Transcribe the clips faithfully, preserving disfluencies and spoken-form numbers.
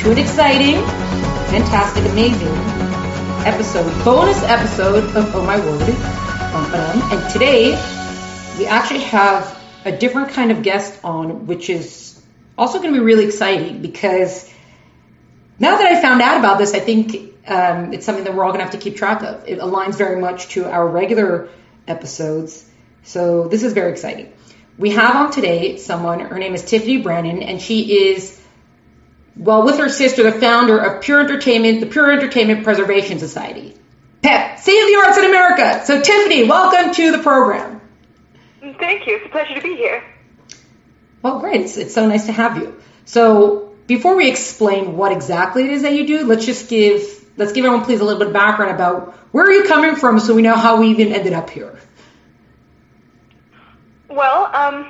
to an exciting, fantastic, amazing episode, bonus episode of Oh My Word. And today, we actually have a different kind of guest on, which is also going to be really exciting because now that I found out about this, I think um, it's something that we're all going to have to keep track of. It aligns very much to our regular episodes, so this is very exciting. We have on today someone, her name is Tiffany Brannan, and she is, well, with her sister, the founder of Pure Entertainment, the Pure Entertainment Preservation Society. PEP, Save the Arts in America. So Tiffany, welcome to the program. Thank you. It's a pleasure to be here. Well, great. It's, it's so nice to have you. So before we explain what exactly it is that you do, let's just give, let's give everyone please a little bit of background about where are you coming from so we know how we even ended up here. Well, um,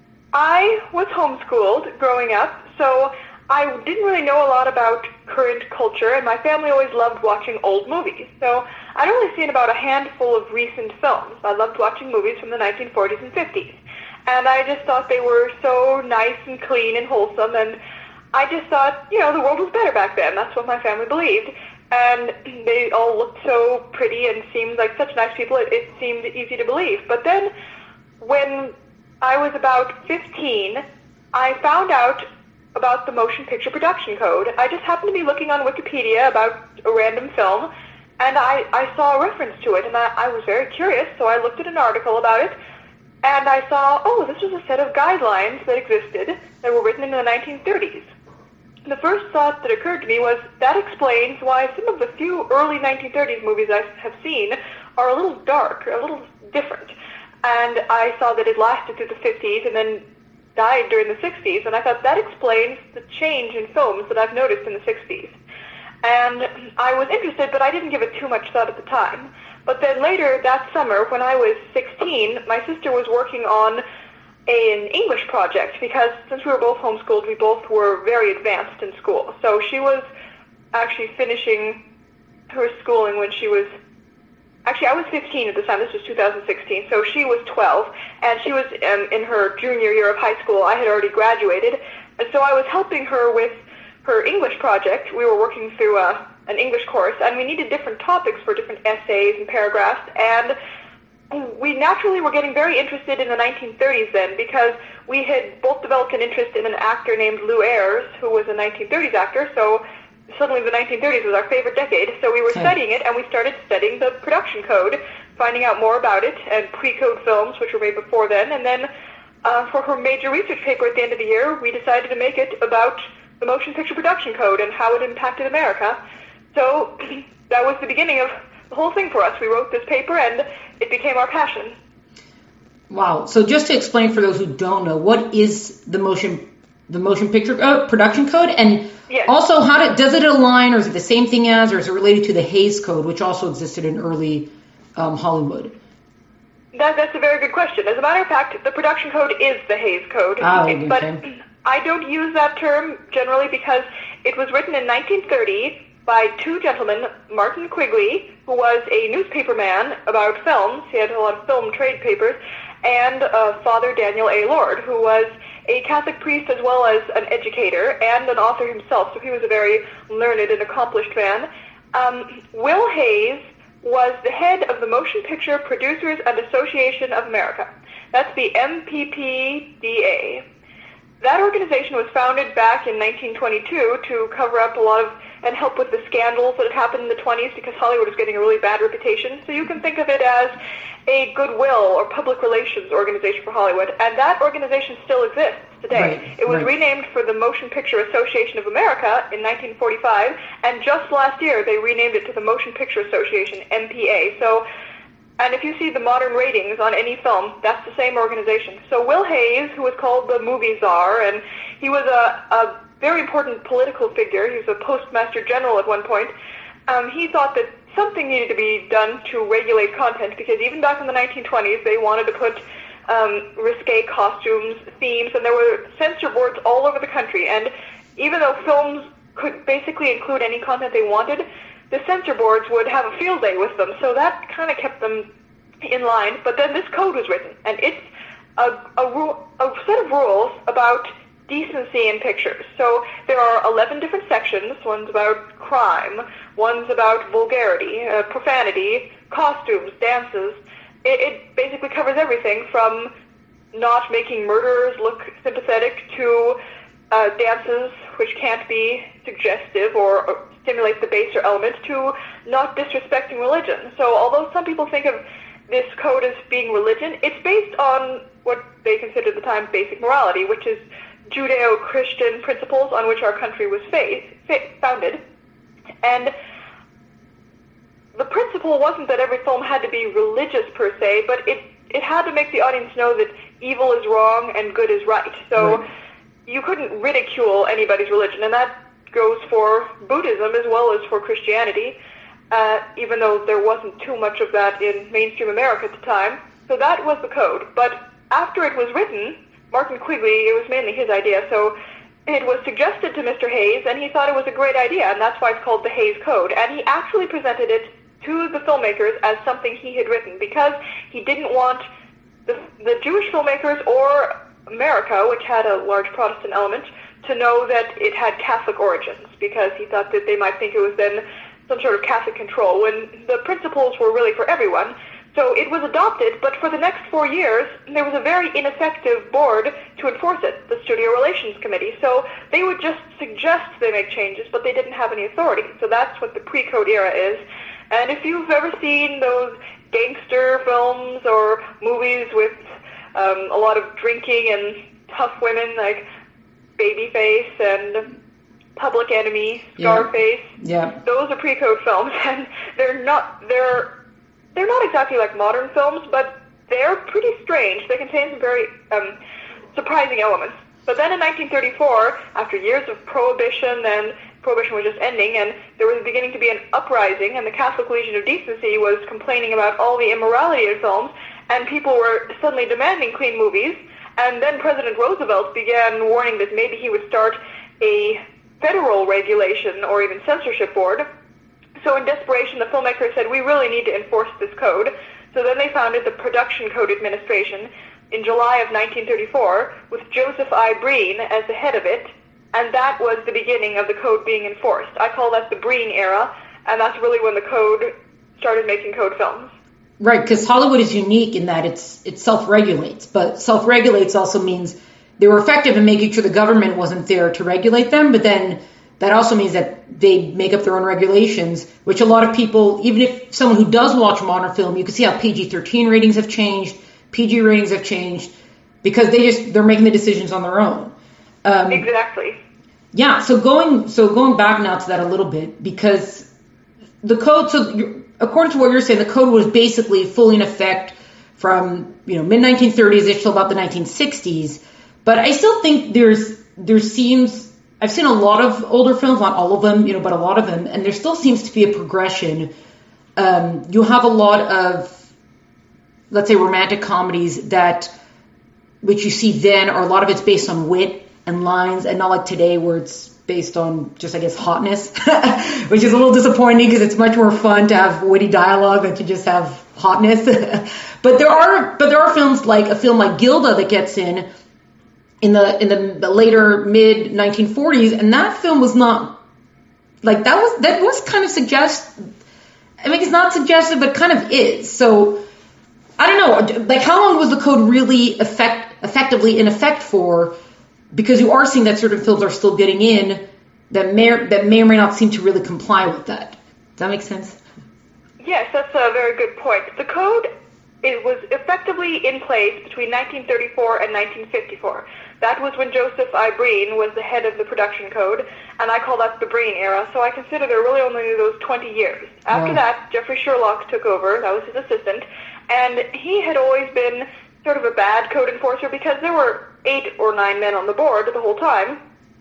I was homeschooled growing up, so I didn't really know a lot about current culture, and my family always loved watching old movies. So I'd only seen about a handful of recent films. I loved watching movies from the nineteen forties and fifties, and I just thought they were so nice and clean and wholesome, and I just thought, you know, the world was better back then. That's what my family believed, and they all looked so pretty and seemed like such nice people, it, it seemed easy to believe. But then when I was about fifteen, I found out about the Motion Picture Production Code. I just happened to be looking on Wikipedia about a random film, and I, I saw a reference to it, and I, I was very curious, so I looked at an article about it, and I saw, oh, this was a set of guidelines that existed that were written in the nineteen thirties. The first thought that occurred to me was, that explains why some of the few early nineteen thirties movies I have seen are a little dark, a little different. And I saw that it lasted through the fifties and then died during the sixties, and I thought that explains the change in films that I've noticed in the sixties. And I was interested, but I didn't give it too much thought at the time. But then later that summer, when I was sixteen, my sister was working on an English project, because since we were both homeschooled, we both were very advanced in school. So she was actually finishing her schooling when she was Actually, I was fifteen at the time. This was two thousand sixteen. So she was twelve, and she was um, in her junior year of high school. I had already graduated, and so I was helping her with her English project. We were working through a, an English course, and we needed different topics for different essays and paragraphs, and we naturally were getting very interested in the nineteen thirties then, because we had both developed an interest in an actor named Lew Ayres, who was a nineteen thirties actor, so suddenly the nineteen thirties was our favorite decade, so we were okay. studying it, and we started studying the production code, finding out more about it, and pre-code films, which were made before then, and then uh, for her major research paper at the end of the year, we decided to make it about the motion picture production code and how it impacted America. So that was the beginning of the whole thing for us. We wrote this paper, and it became our passion. Wow. So just to explain for those who don't know, what is the motion the motion picture uh, production code, and yes. also how did, does it align, or is it the same thing as, or is it related to the Hays Code, which also existed in early um, Hollywood? That, that's a very good question. As a matter of fact, the production code is the Hays Code, oh, okay. but I don't use that term generally because it was written in nineteen thirty by two gentlemen, Martin Quigley, who was a newspaper man about films, he had a lot of film trade papers, and uh, Father Daniel A. Lord, who was a Catholic priest as well as an educator and an author himself, so he was a very learned and accomplished man. Um, Will Hays was the head of the Motion Picture Producers and Association of America. That's the M P P D A. That organization was founded back in nineteen twenty-two to cover up a lot of and help with the scandals that had happened in the twenties, because Hollywood was getting a really bad reputation. So you can think of it as a goodwill or public relations organization for Hollywood, and that organization still exists today. Right, it was right. renamed for the Motion Picture Association of America in nineteen forty-five, and just last year they renamed it to the Motion Picture Association, M P A. So, and if you see the modern ratings on any film, that's the same organization. So Will Hays, who was called the movie czar, and he was a, a very important political figure, he was a postmaster general at one point, um, he thought that something needed to be done to regulate content, because even back in the nineteen twenties, they wanted to put um, risque costumes, themes, and there were censor boards all over the country. And even though films could basically include any content they wanted, the censor boards would have a field day with them. So that kind of kept them in line. But then this code was written, and it's a, a, rule, a set of rules about decency in pictures. So there are eleven different sections. One's about crime, one's about vulgarity, uh, profanity, costumes, dances. It, it basically covers everything from not making murderers look sympathetic to uh, dances which can't be suggestive or, or stimulate the baser element to not disrespecting religion. So although some people think of this code as being religion, it's based on what they considered at the time basic morality, which is Judeo-Christian principles on which our country was faith, faith, founded. And the principle wasn't that every film had to be religious per se, but it, it had to make the audience know that evil is wrong and good is right. So right. You couldn't ridicule anybody's religion, and that goes for Buddhism as well as for Christianity, uh, even though there wasn't too much of that in mainstream America at the time. So that was the code. But after it was written, Martin Quigley, it was mainly his idea, so it was suggested to Mister Hays, and he thought it was a great idea, and that's why it's called the Hays Code. And he actually presented it to the filmmakers as something he had written, because he didn't want the, the Jewish filmmakers or America, which had a large Protestant element, to know that it had Catholic origins, because he thought that they might think it was then some sort of Catholic control, when the principles were really for everyone. So it was adopted, but for the next four years, there was a very ineffective board to enforce it, the Studio Relations Committee. So they would just suggest they make changes, but they didn't have any authority. So that's what the pre-code era is. And if you've ever seen those gangster films or movies with um, a lot of drinking and tough women like Babyface and Public Enemy, Scarface, yeah. Yeah. Those are pre-code films, and they're not they're they're not exactly like modern films, but they're pretty strange. They contain some very um, surprising elements. But then in nineteen thirty-four, after years of prohibition, and prohibition was just ending, and there was beginning to be an uprising, and the Catholic Legion of Decency was complaining about all the immorality in films, and people were suddenly demanding clean movies. And then President Roosevelt began warning that maybe he would start a federal regulation or even censorship board. So in desperation, the filmmakers said, we really need to enforce this code. So then they founded the Production Code Administration in July of nineteen thirty-four with Joseph I. Breen as the head of it, and that was the beginning of the code being enforced. I call that the Breen era, and that's really when the code started making code films. Right, because Hollywood is unique in that it's it self-regulates, but self-regulates also means they were effective in making sure the government wasn't there to regulate them, but then that also means that they make up their own regulations, which a lot of people, even if someone who does watch modern film, you can see how P G thirteen ratings have changed, P G ratings have changed, because they just, they're making the decisions on their own. Um, exactly. Yeah, so going so going back now to that a little bit, because the code, so you're, according to what you're saying, the code was basically fully in effect from, you know, mid nineteen thirties-ish till about the nineteen sixties. But I still think there's, there seems, I've seen a lot of older films, not all of them, you know, but a lot of them, and there still seems to be a progression. Um, you have a lot of, let's say, romantic comedies that, which you see then, or a lot of it's based on wit and lines, and not like today where it's based on just, I guess, hotness, which is a little disappointing because it's much more fun to have witty dialogue than to just have hotness. but there are, but there are films like a film like Gilda that gets in in the in the, the later mid nineteen forties, and that film was not like that was that was kind of suggest. I mean, it's not suggestive, but kind of is. So I don't know. Like, how long was the code really effect effectively in effect for? Because you are seeing that certain films are still getting in that may or, that may or may not seem to really comply with that. Does that make sense? Yes, that's a very good point. The code, it was effectively in place between nineteen thirty-four and nineteen fifty-four. That was when Joseph I. Breen was the head of the production code, and I call that the Breen era, so I consider there really only those twenty years. After wow. that, Jeffrey Sherlock took over. That was his assistant, and he had always been sort of a bad code enforcer because there were eight or nine men on the board the whole time,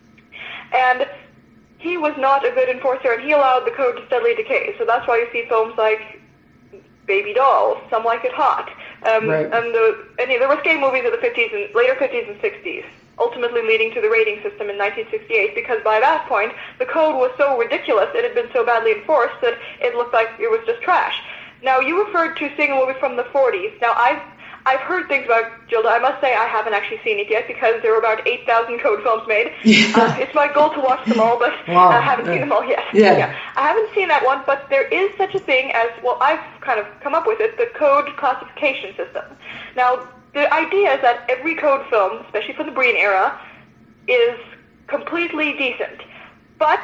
and he was not a good enforcer, and he allowed the code to steadily decay. So that's why you see films like Baby Dolls, Some Like It Hot, um, right. and the and the risque movies of the fifties and later fifties and sixties, ultimately leading to the rating system in nineteen sixty-eight, because by that point the code was so ridiculous, it had been so badly enforced that it looked like it was just trash. Now, you referred to seeing a movie from the forties. Now, I've I've heard things about Gilda. I must say I haven't actually seen it yet because there were about eight thousand Code films made. uh, it's my goal to watch them all, but wow. I haven't yeah. seen them all yet. Yeah. yeah. I haven't seen that one, but there is such a thing as, well, I've kind of come up with it, the Code classification system. Now, the idea is that every Code film, especially from the Breen era, is completely decent. But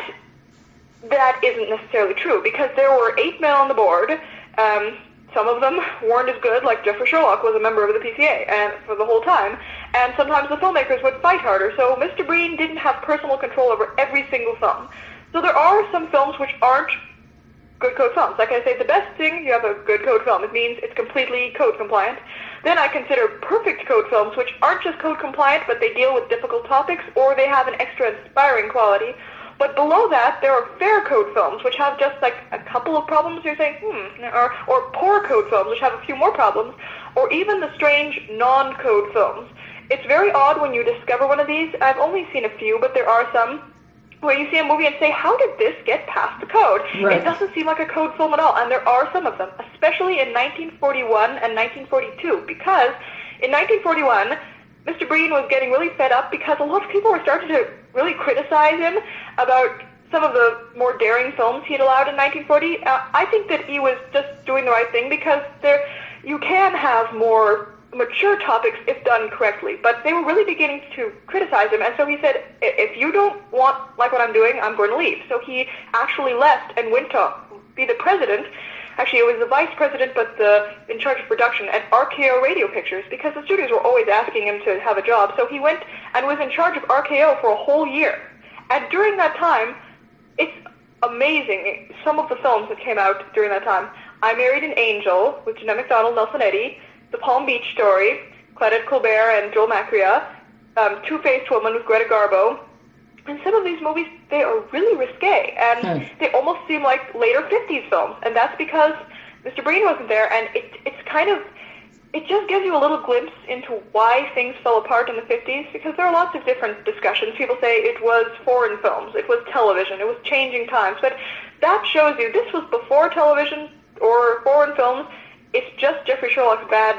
that isn't necessarily true, because there were eight men on the board. Um, some of them weren't as good, like Jeffrey Sherlock was a member of the P C A and for the whole time, and sometimes the filmmakers would fight harder, so Mister Breen didn't have personal control over every single film. So there are some films which aren't good Code films. Like I say, the best thing, you have a good Code film. It means it's completely Code compliant. Then I consider perfect Code films, which aren't just Code compliant, but they deal with difficult topics, or they have an extra inspiring quality. But below that, there are fair Code films, which have just like a couple of problems. You're saying, hmm, or, or poor Code films, which have a few more problems, or even the strange non-Code films. It's very odd when you discover one of these. I've only seen a few, but there are some where you see a movie and say, how did this get past the Code? Right. It doesn't seem like a Code film at all, and there are some of them, especially in nineteen forty-one and nineteen forty-two, because in nineteen forty-one, Mister Breen was getting really fed up because a lot of people were starting to really criticize him about some of the more daring films he had allowed in nineteen forty. Uh, I think that he was just doing the right thing because there, you can have more mature topics if done correctly, but they were really beginning to criticize him, and so he said, if you don't want like what I'm doing, I'm going to leave. So he actually left and went to be the president. Actually, it was the vice president, but the in charge of production at R K O Radio Pictures, because the studios were always asking him to have a job. So he went and was in charge of R K O for a whole year. And during that time, it's amazing, some of the films that came out during that time. I Married an Angel with Jeanette MacDonald, Nelson Eddy, The Palm Beach Story, Claudette Colbert and Joel Macria, um, Two-Faced Woman with Greta Garbo. And some of these movies, they are really risque, and hmm. they almost seem like later fifties films. And that's because Mister Breen wasn't there, and it, it's kind of, it just gives you a little glimpse into why things fell apart in the fifties, because there are lots of different discussions. People say it was foreign films, it was television, it was changing times, but that shows you this was before television or foreign films. It's just Jeffrey Sherlock's bad,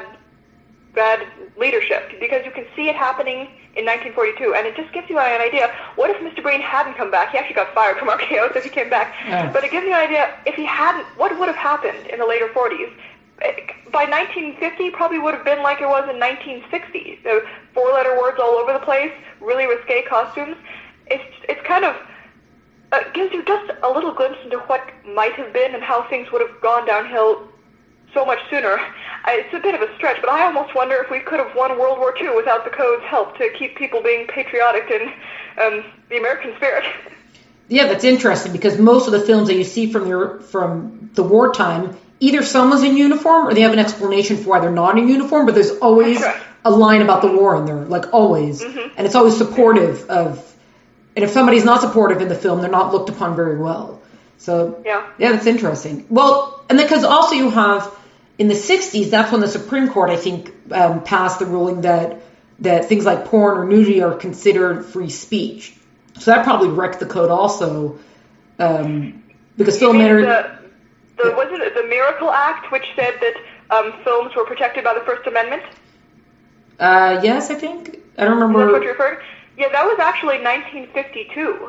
bad leadership, because you can see it happening in nineteen forty-two, and it just gives you an idea. What if Mister Breen hadn't come back? He actually got fired from R K O, so he came back. Yeah. But it gives you an idea, if he hadn't, what would have happened in the later forties? By nineteen fifty, probably would have been like it was in nineteen sixty. So four-letter words all over the place, really risque costumes. It's it's kind of uh, gives you just a little glimpse into what might have been and how things would have gone downhill so much sooner. It's a bit of a stretch, but I almost wonder if we could have won World War Two without the Code's help to keep people being patriotic and um, the American spirit. Yeah, that's interesting, because most of the films that you see from your from the wartime, either someone's in uniform or they have an explanation for why they're not in uniform, but there's always right. a line about the war in there, like always. Mm-hmm. And it's always supportive of, and if somebody's not supportive in the film, they're not looked upon very well. So, yeah, yeah that's interesting. Well, and because also you have, in the sixties, that's when the Supreme Court, I think, um, passed the ruling that that things like porn or nudity are considered free speech. So that probably wrecked the Code also, um, because you film mean entered... The, the, yeah. Wasn't it the Miracle Act, which said that um, films were protected by the First Amendment? Uh, yes, I think. I don't remember... Is that what you're referring to? Yeah, that was actually nineteen fifty-two.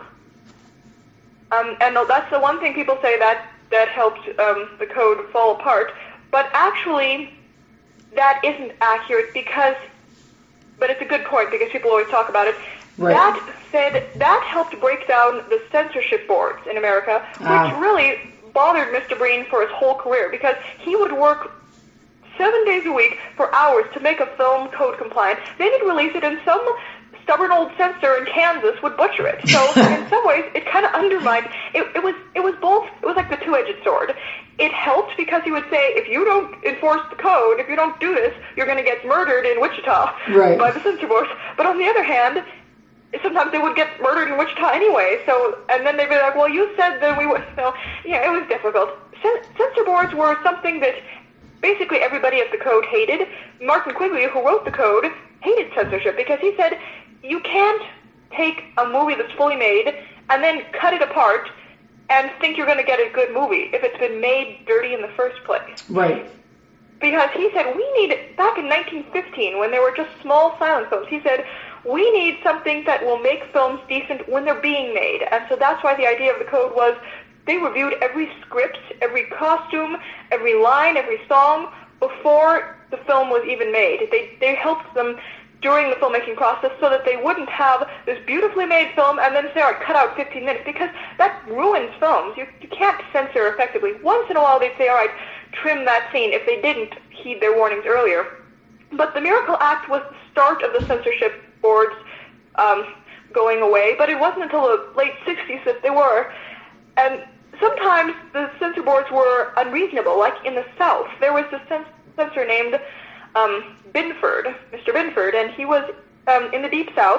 Um, and that's the one thing people say that, that helped um, the Code fall apart. But actually, that isn't accurate because, but it's a good point because people always talk about it. Right. That said, that helped break down the censorship boards in America, which ah. really bothered Mister Breen for his whole career, because he would work seven days a week for hours to make a film Code compliant. Then he'd release it, and some stubborn old censor in Kansas would butcher it. So in some ways, it kind of undermined. It, it was it was both. It was like the two-edged sword. It helped because he would say, if you don't enforce the Code, if you don't do this, you're going to get murdered in Wichita right. by the censor board. But on the other hand, sometimes they would get murdered in Wichita anyway. So, and then they'd be like, well, you said that we would. So, yeah, it was difficult. Cen- censor boards were something that basically everybody at the Code hated. Martin Quigley, who wrote the Code, hated censorship because he said, you can't take a movie that's fully made and then cut it apart and think you're going to get a good movie if it's been made dirty in the first place. Right. because he said, we need, back in nineteen fifteen, when there were just small silent films, he said, we need something that will make films decent when they're being made. And so that's why the idea of the code was they reviewed every script, every costume, every line, every song before the film was even made. They, they helped them during the filmmaking process so that they wouldn't have this beautifully made film and then say, all right, cut out fifteen minutes, because that ruins films. You, you can't censor effectively. Once in a while they'd say, all right, trim that scene if they didn't heed their warnings earlier. But the Miracle Act was the start of the censorship boards um, going away, but it wasn't until the late sixties that they were. And sometimes the censor boards were unreasonable, like in the South. There was this censor named um, Binford, Mister Binford, and he was um, in the Deep South,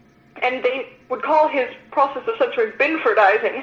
and they would call his process of censoring Binfordizing.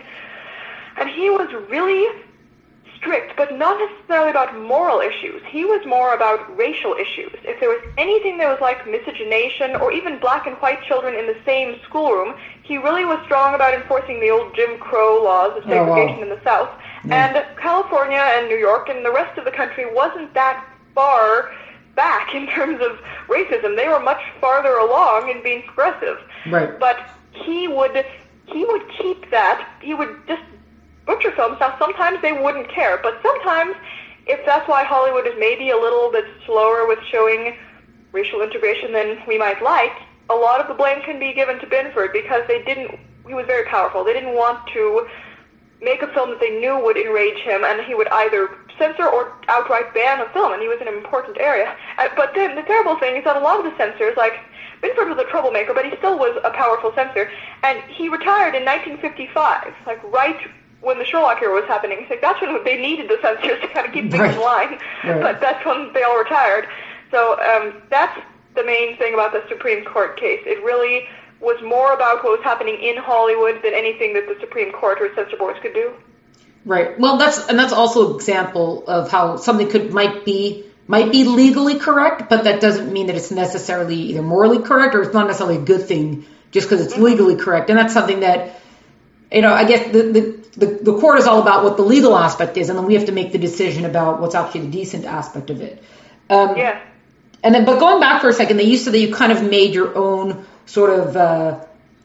And he was really strict, but not necessarily about moral issues. He was more about racial issues. If there was anything that was like miscegenation or even black and white children in the same schoolroom, he really was strong about enforcing the old Jim Crow laws of segregation oh, wow. in the South. Yeah. And California and New York and the rest of the country wasn't that far back in terms of racism. They were much farther along in being progressive. Right. But he would he would keep that. He would just butcher films. Now, sometimes they wouldn't care, but sometimes, if that's why Hollywood is maybe a little bit slower with showing racial integration than we might like, a lot of the blame can be given to Binford because they didn't, he was very powerful. They didn't want to make a film that they knew would enrage him, and he would either censor or outright ban a film, and he was in an important area. Uh, but then the terrible thing is that a lot of the censors, like, Binford was a troublemaker, but he still was a powerful censor, and he retired in nineteen fifty-five, like right when the Sherlock era was happening. It's like that's when they needed the censors to kind of keep things right. in line, right. but that's when they all retired. So um, that's the main thing about the Supreme Court case. It really was more about what was happening in Hollywood than anything that the Supreme Court or censor boards could do. Right. Well, that's and that's also an example of how something could might be might be legally correct, but that doesn't mean that it's necessarily either morally correct or it's not necessarily a good thing just because it's mm-hmm. legally correct. And that's something that, you know, I guess the, the the the court is all about what the legal aspect is, and then we have to make the decision about what's actually the decent aspect of it. Um, yeah. And then, but going back for a second, they used to that you kind of made your own sort of uh,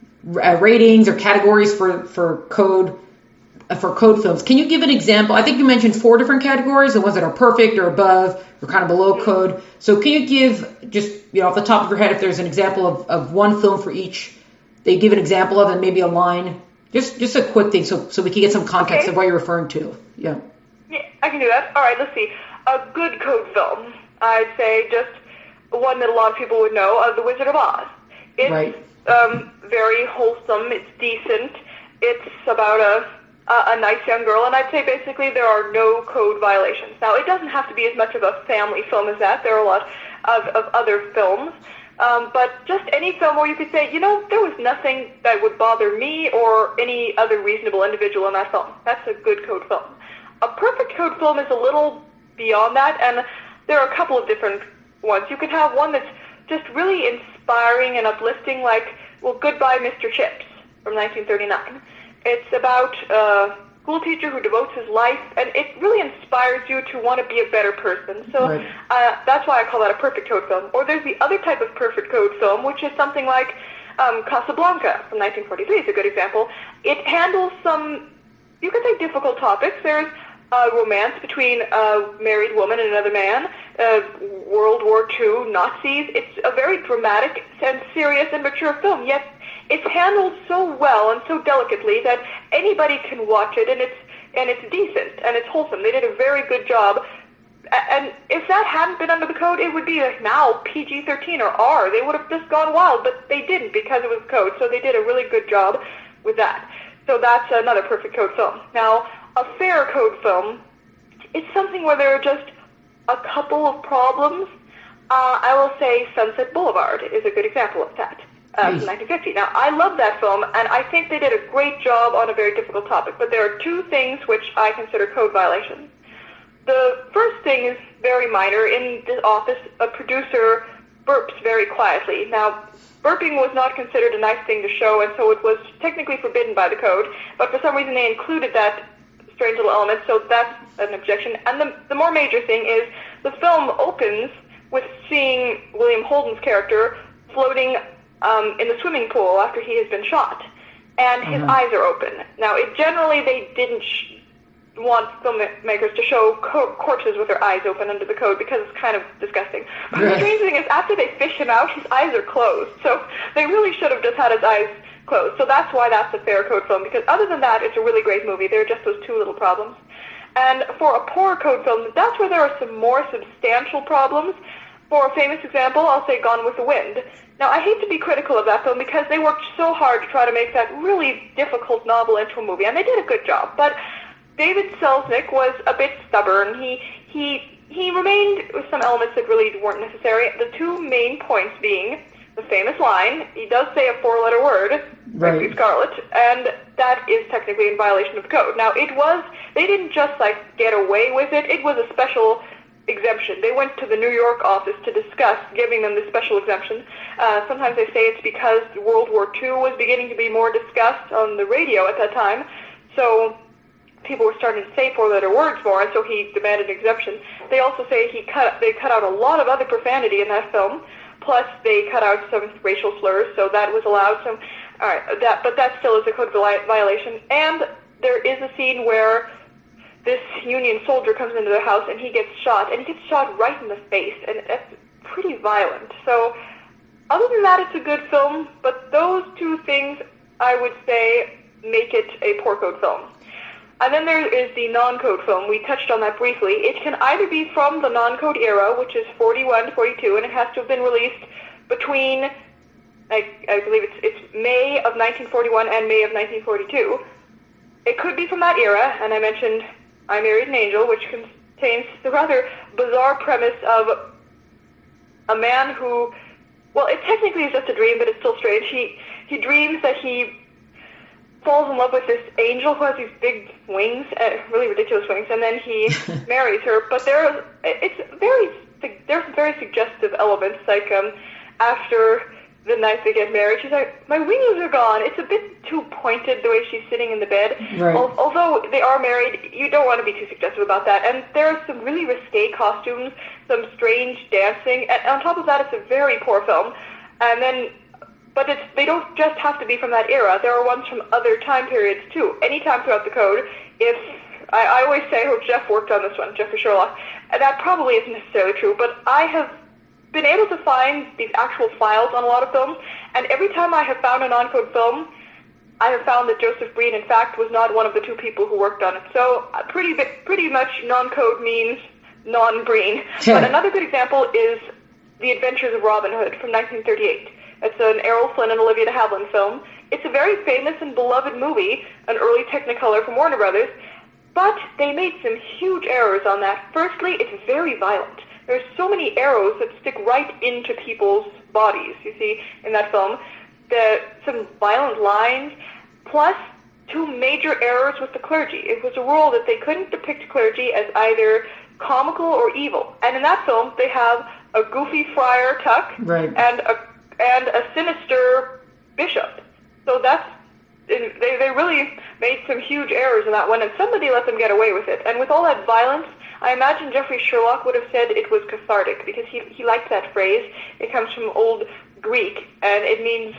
ratings or categories for for code. For code films. Can you give an example? I think you mentioned four different categories, the ones that are perfect or above or kind of below code. So can you give just, you know, off the top of your head, if there's an example of, of one film for each, they give an example of and maybe a line, just just a quick thing so, so we can get some context okay. of what you're referring to. Yeah. Yeah, I can do that. All right, let's see. A good code film. I'd say just one that a lot of people would know, uh, The Wizard of Oz. It's right. um, very wholesome. It's decent. It's about a Uh, a nice young girl, and I'd say basically there are no code violations. Now, it doesn't have to be as much of a family film as that. There are a lot of, of other films, um, but just any film where you could say, you know, there was nothing that would bother me or any other reasonable individual in that film. That's a good code film. A perfect code film is a little beyond that, and there are a couple of different ones. You could have one that's just really inspiring and uplifting, like, well, Goodbye, Mister Chips from nineteen thirty-nine. It's about a school teacher who devotes his life, and it really inspires you to want to be a better person. So right. uh, that's why I call that a perfect code film. Or there's the other type of perfect code film, which is something like um, Casablanca from nineteen forty-three is a good example. It handles some, you could say, difficult topics. There's a romance between a married woman and another man, uh, World War Two, Nazis. It's a very dramatic and serious and mature film, yet it's handled so well and so delicately that anybody can watch it, and it's and it's decent and it's wholesome. They did a very good job. And if that hadn't been under the code, it would be like now P G thirteen or R. They would have just gone wild, but they didn't because it was code. So they did a really good job with that. So that's another perfect code film. Now, a fair code film is something where there are just a couple of problems. Uh, I will say Sunset Boulevard is a good example of that. Uh, from nineteen fifty. Now, I love that film, and I think they did a great job on a very difficult topic, but there are two things which I consider code violations. The first thing is very minor. In the office, a producer burps very quietly. Now, burping was not considered a nice thing to show, and so it was technically forbidden by the code, but for some reason they included that strange little element, so that's an objection. And the, the more major thing is the film opens with seeing William Holden's character floating um, in the swimming pool after he has been shot, and his uh-huh. eyes are open. Now, it generally they didn't sh- want filmmakers to show co- corpses with their eyes open under the code because it's kind of disgusting. But the strange thing is, after they fish him out, his eyes are closed. So they really should have just had his eyes closed. So that's why that's a fair code film, because other than that, it's a really great movie. There are just those two little problems. And for a poor code film, that's where there are some more substantial problems. For a famous example, I'll say Gone with the Wind. Now, I hate to be critical of that film because they worked so hard to try to make that really difficult novel into a movie, and they did a good job. But David Selznick was a bit stubborn. He he he remained with some elements that really weren't necessary. The two main points being the famous line, he does say a four-letter word, right. Scarlet, and that is technically in violation of the code. Now, it was, they didn't just, like, get away with it. It was a special exemption. They went to the New York office to discuss giving them the special exemption. Uh, sometimes they say it's because World War Two was beginning to be more discussed on the radio at that time, so people were starting to say four-letter words more, and so he demanded an exemption. They also say he cut they cut out a lot of other profanity in that film, plus they cut out some racial slurs, so that was allowed. Some, all right, that but that still is a code violation. And there is a scene where this Union soldier comes into their house and he gets shot, and he gets shot right in the face, and that's pretty violent. So other than that, it's a good film, but those two things, I would say, make it a poor code film. And then there is the non-code film. We touched on that briefly. It can either be from the non-code era, which is forty-one to forty-two, and it has to have been released between, I, I believe it's, it's May of nineteen forty-one and May of nineteen forty-two. It could be from that era, and I mentioned I Married an Angel, which contains the rather bizarre premise of a man who, well, it technically is just a dream, but it's still strange. He, he dreams that he falls in love with this angel who has these big wings, uh, really ridiculous wings, and then he marries her. But there, it's very, there's very suggestive elements, like um, after the night they get married, she's like, my wings are gone. It's a bit too pointed the way she's sitting in the bed. Right. Al- although they are married, you don't want to be too suggestive about that. And there are some really risque costumes, some strange dancing, and on top of that, it's a very poor film. And then But it's, they don't just have to be from that era. There are ones from other time periods, too. Anytime throughout the code, if, I, I always say, oh, Jeff worked on this one, Jeffrey Sherlock, and that probably isn't necessarily true, but I have been able to find these actual files on a lot of films, and every time I have found a non-code film, I have found that Joseph Breen, in fact, was not one of the two people who worked on it. So uh, pretty pretty much non-code means non-Breen. Sure. But another good example is The Adventures of Robin Hood from nineteen thirty-eight. It's an Errol Flynn and Olivia de Havilland film. It's a very famous and beloved movie, an early Technicolor from Warner Brothers, but they made some huge errors on that. Firstly, it's very violent. There's so many arrows that stick right into people's bodies, you see, in that film. The, some violent lines, plus two major errors with the clergy. It was a rule that they couldn't depict clergy as either comical or evil. And in that film, they have a goofy friar Tuck right. and a and a sinister bishop. So that's, they, they really made some huge errors in that one, and somebody let them get away with it. And with all that violence, I imagine Jeffrey Sherlock would have said it was cathartic, because he, he liked that phrase. It comes from Old Greek, and it means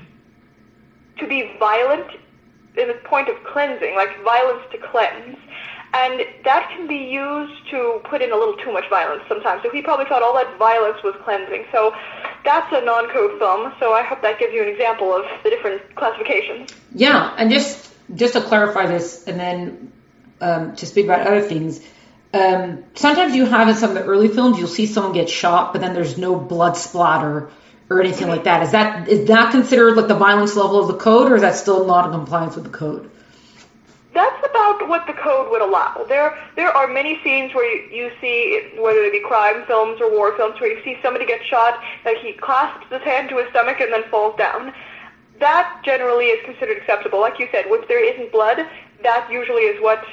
to be violent in the point of cleansing, like violence to cleanse. And that can be used to put in a little too much violence sometimes. So he probably thought all that violence was cleansing. So that's a non-code film. So I hope that gives you an example of the different classifications. Yeah, and just just to clarify this, and then um, to speak about other things, um, sometimes you have in some of the early films, you'll see someone get shot, but then there's no blood splatter or anything like that. Is that is that considered like the violence level of the code, or is that still not in compliance with the code? That's about what the code would allow. There there are many scenes where you, you see, whether they be crime films or war films, where you see somebody get shot, that he clasps his hand to his stomach and then falls down. That generally is considered acceptable. Like you said, if there isn't blood, that usually is what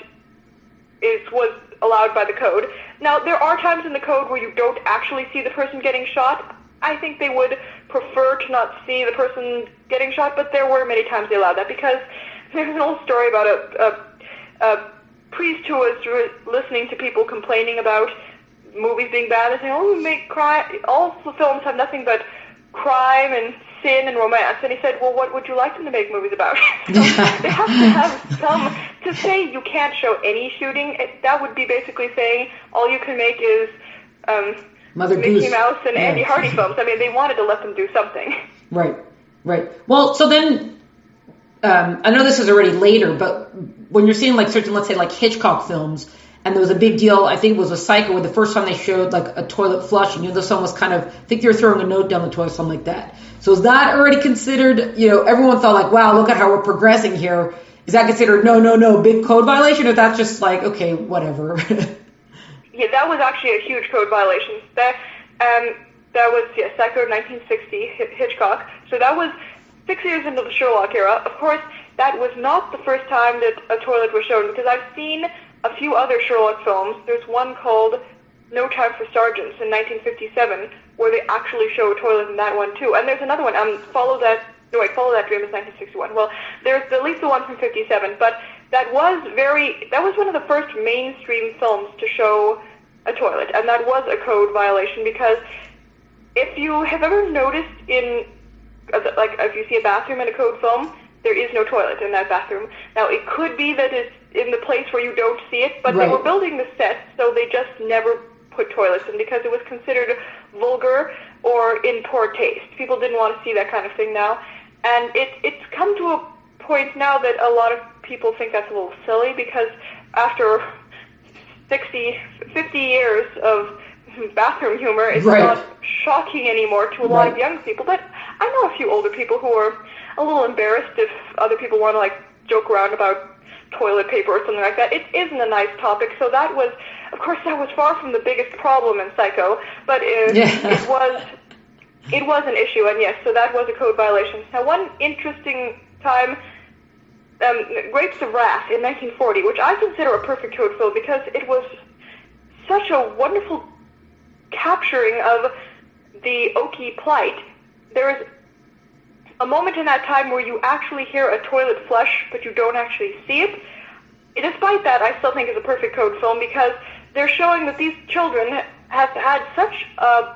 is was allowed by the code. Now, there are times in the code where you don't actually see the person getting shot. I think they would prefer to not see the person getting shot, but there were many times they allowed that, because there's an old story about a, a, a priest who was re- listening to people complaining about movies being bad. They're saying, oh, we make crime. All the films have nothing but crime and sin and romance. And he said, well, what would you like them to make movies about? So they have to have some, to say you can't show any shooting, it, that would be basically saying all you can make is um, Mother Mickey Goose. Mouse and Yeah. Andy Hardy films. I mean, they wanted to let them do something. Right, right. Well, so then, um, I know this is already later, but when you're seeing like certain, let's say like Hitchcock films, and there was a big deal, I think it was a Psycho, where the first time they showed like a toilet flush, and you know, the son was kind of, I think they were throwing a note down the toilet, something like that. So is that already considered, you know, everyone thought like, wow, look at how we're progressing here. Is that considered no, no, no, big code violation, or that's just like, okay, whatever? Yeah, that was actually a huge code violation. That um, that was, yeah, Psycho nineteen sixty, Hitchcock. So that was six years into the Sherlock era. Of course, that was not the first time that a toilet was shown, because I've seen a few other Sherlock films. There's one called No Time for Sergeants in nineteen fifty-seven, where they actually show a toilet in that one too. And there's another one, um, Follow That, no wait, Follow That Dream is nineteen sixty-one. Well, there's at least the one from fifty-seven, but that was very, that was one of the first mainstream films to show a toilet, and that was a code violation, because if you have ever noticed in, like, if you see a bathroom in a code film, there is no toilet in that bathroom. Now, it could be that it's in the place where you don't see it, but Right. they were building the set, so they just never put toilets in, because it was considered vulgar or in poor taste. People didn't want to see that kind of thing now. And it, it's come to a point now that a lot of people think that's a little silly, because after sixty, fifty years of bathroom humor, it's Right. not shocking anymore to a lot Right. of young people. But I know a few older people who are a little embarrassed if other people want to, like, joke around about toilet paper or something like that. It isn't a nice topic, so that was, of course, that was far from the biggest problem in Psycho, but it, Yeah. it was it was an issue, and yes, so that was a code violation. Now, one interesting time, um, Grapes of Wrath in nineteen forty, which I consider a perfect code film, because it was such a wonderful capturing of the Okie plight. There is a moment in that time where you actually hear a toilet flush, but you don't actually see it. Despite that, I still think it's a perfect code film, because they're showing that these children have had such a,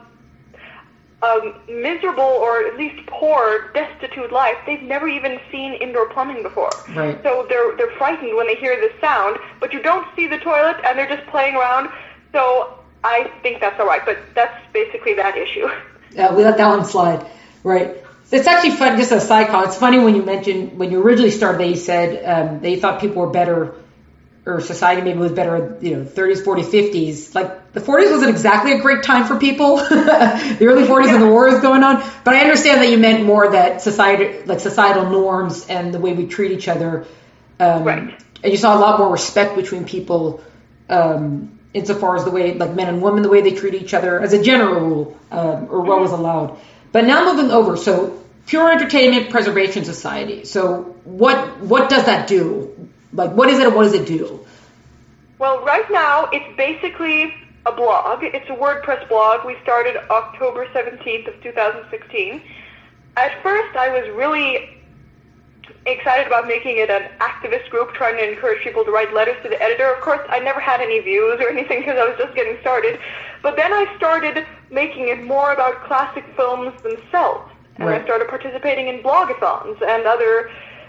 a miserable, or at least poor, destitute life. They've never even seen indoor plumbing before. Right. So they're they're frightened when they hear this sound, but you don't see the toilet, and they're just playing around. So I think that's all right, but that's basically that issue. Yeah, we let that one slide. Right. It's actually fun, just a side comment. It's funny when you mentioned, when you originally started, that you said um, that you thought people were better, or society maybe was better, you know, thirties, forties, fifties. Like, the forties wasn't exactly a great time for people. The early forties Yeah. and the war was going on. But I understand that you meant more that society, like societal norms and the way we treat each other. Um, Right. And you saw a lot more respect between people, um, insofar as the way, like men and women, the way they treat each other as a general rule, um, or what was allowed. But now moving over, so Pure Entertainment Preservation Society. So what what does that do? Like, what is it and what does it do? Well, right now, it's basically a blog. It's a WordPress blog. We started October seventeenth of two thousand sixteen. At first, I was really excited about making it an activist group, trying to encourage people to write letters to the editor. Of course, I never had any views or anything, because I was just getting started. But then I started making it more about classic films themselves. And Right. I started participating in blogathons and other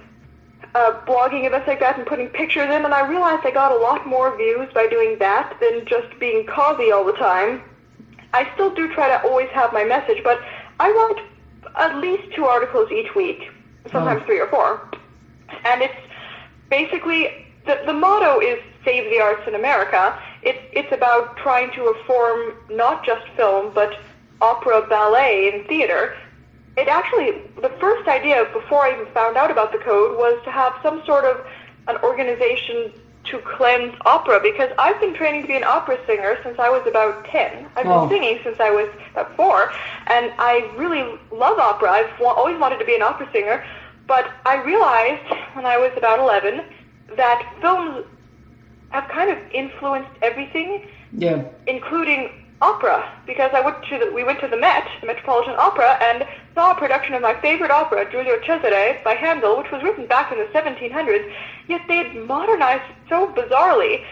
uh, blogging events like that, and putting pictures in, and I realized I got a lot more views by doing that than just being causey all the time. I still do try to always have my message, but I write at least two articles each week, sometimes Oh. three or four. And it's basically, the, the motto is Save the Arts in America. It, it's about trying to reform not just film, but opera, ballet, and theater. It actually, the first idea before I even found out about the code was to have some sort of an organization to cleanse opera, because I've been training to be an opera singer since I was about ten. I've Oh. been singing since I was about four, and I really love opera. I've wa- always wanted to be an opera singer, but I realized when I was about eleven that films have kind of influenced everything, Yeah. including opera, because I went to the, we went to the Met, the Metropolitan Opera, and saw a production of my favorite opera, Giulio Cesare, by Handel, which was written back in the seventeen hundreds, yet they had modernized it so bizarrely.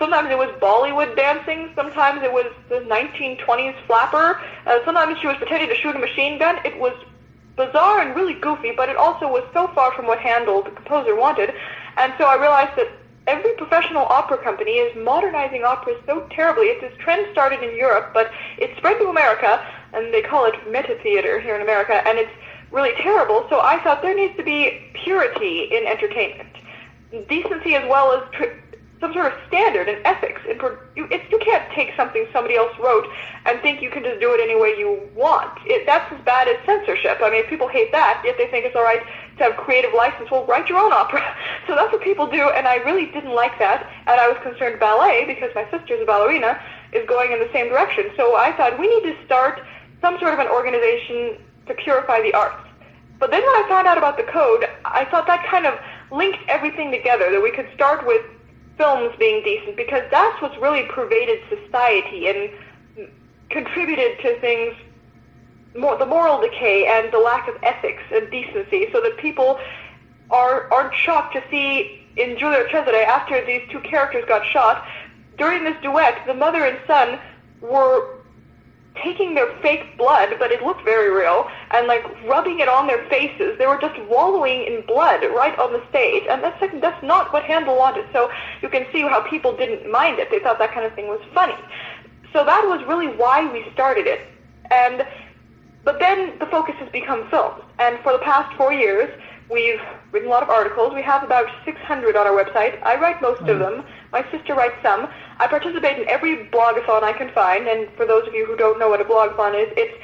sometimes it was Bollywood dancing, sometimes it was the nineteen twenties flapper, uh, sometimes she was pretending to shoot a machine gun. It was bizarre and really goofy, but it also was so far from what Handel, the composer, wanted. And so I realized that every professional opera company is modernizing operas so terribly. It's this trend started in Europe, but it spread to America, and they call it meta theater here in America, and it's really terrible. So I thought there needs to be purity in entertainment, decency as well as tr- some sort of standard and ethics. And pro- you, it's, you can't take something somebody else wrote and think you can just do it any way you want. It, that's as bad as censorship. I mean, if people hate that, yet they think it's all right to have creative license, well, write your own opera. So that's what people do, and I really didn't like that. And I was concerned ballet, because my sister's a ballerina, is going in the same direction. So I thought we need to start some sort of an organization to purify the arts. But then when I found out about the code, I thought that kind of linked everything together, that we could start with films being decent, because that's what's really pervaded society and contributed to things, more, the moral decay and the lack of ethics and decency, so that people are, aren't shocked to see in Giulio Cesare, after these two characters got shot, during this duet, the mother and son were taking their fake blood, but it looked very real, and like rubbing it on their faces. They were just wallowing in blood right on the stage, and that's like, that's not what Handel wanted. So you can see how people didn't mind it. They thought that kind of thing was funny. So that was really why we started it. And but then the focus has become films, and for the past four years, we've written a lot of articles. We have about six hundred on our website. I write most mm. of them. My sister writes some. I participate in every blogathon I can find, and for those of you who don't know what a blogathon is, it's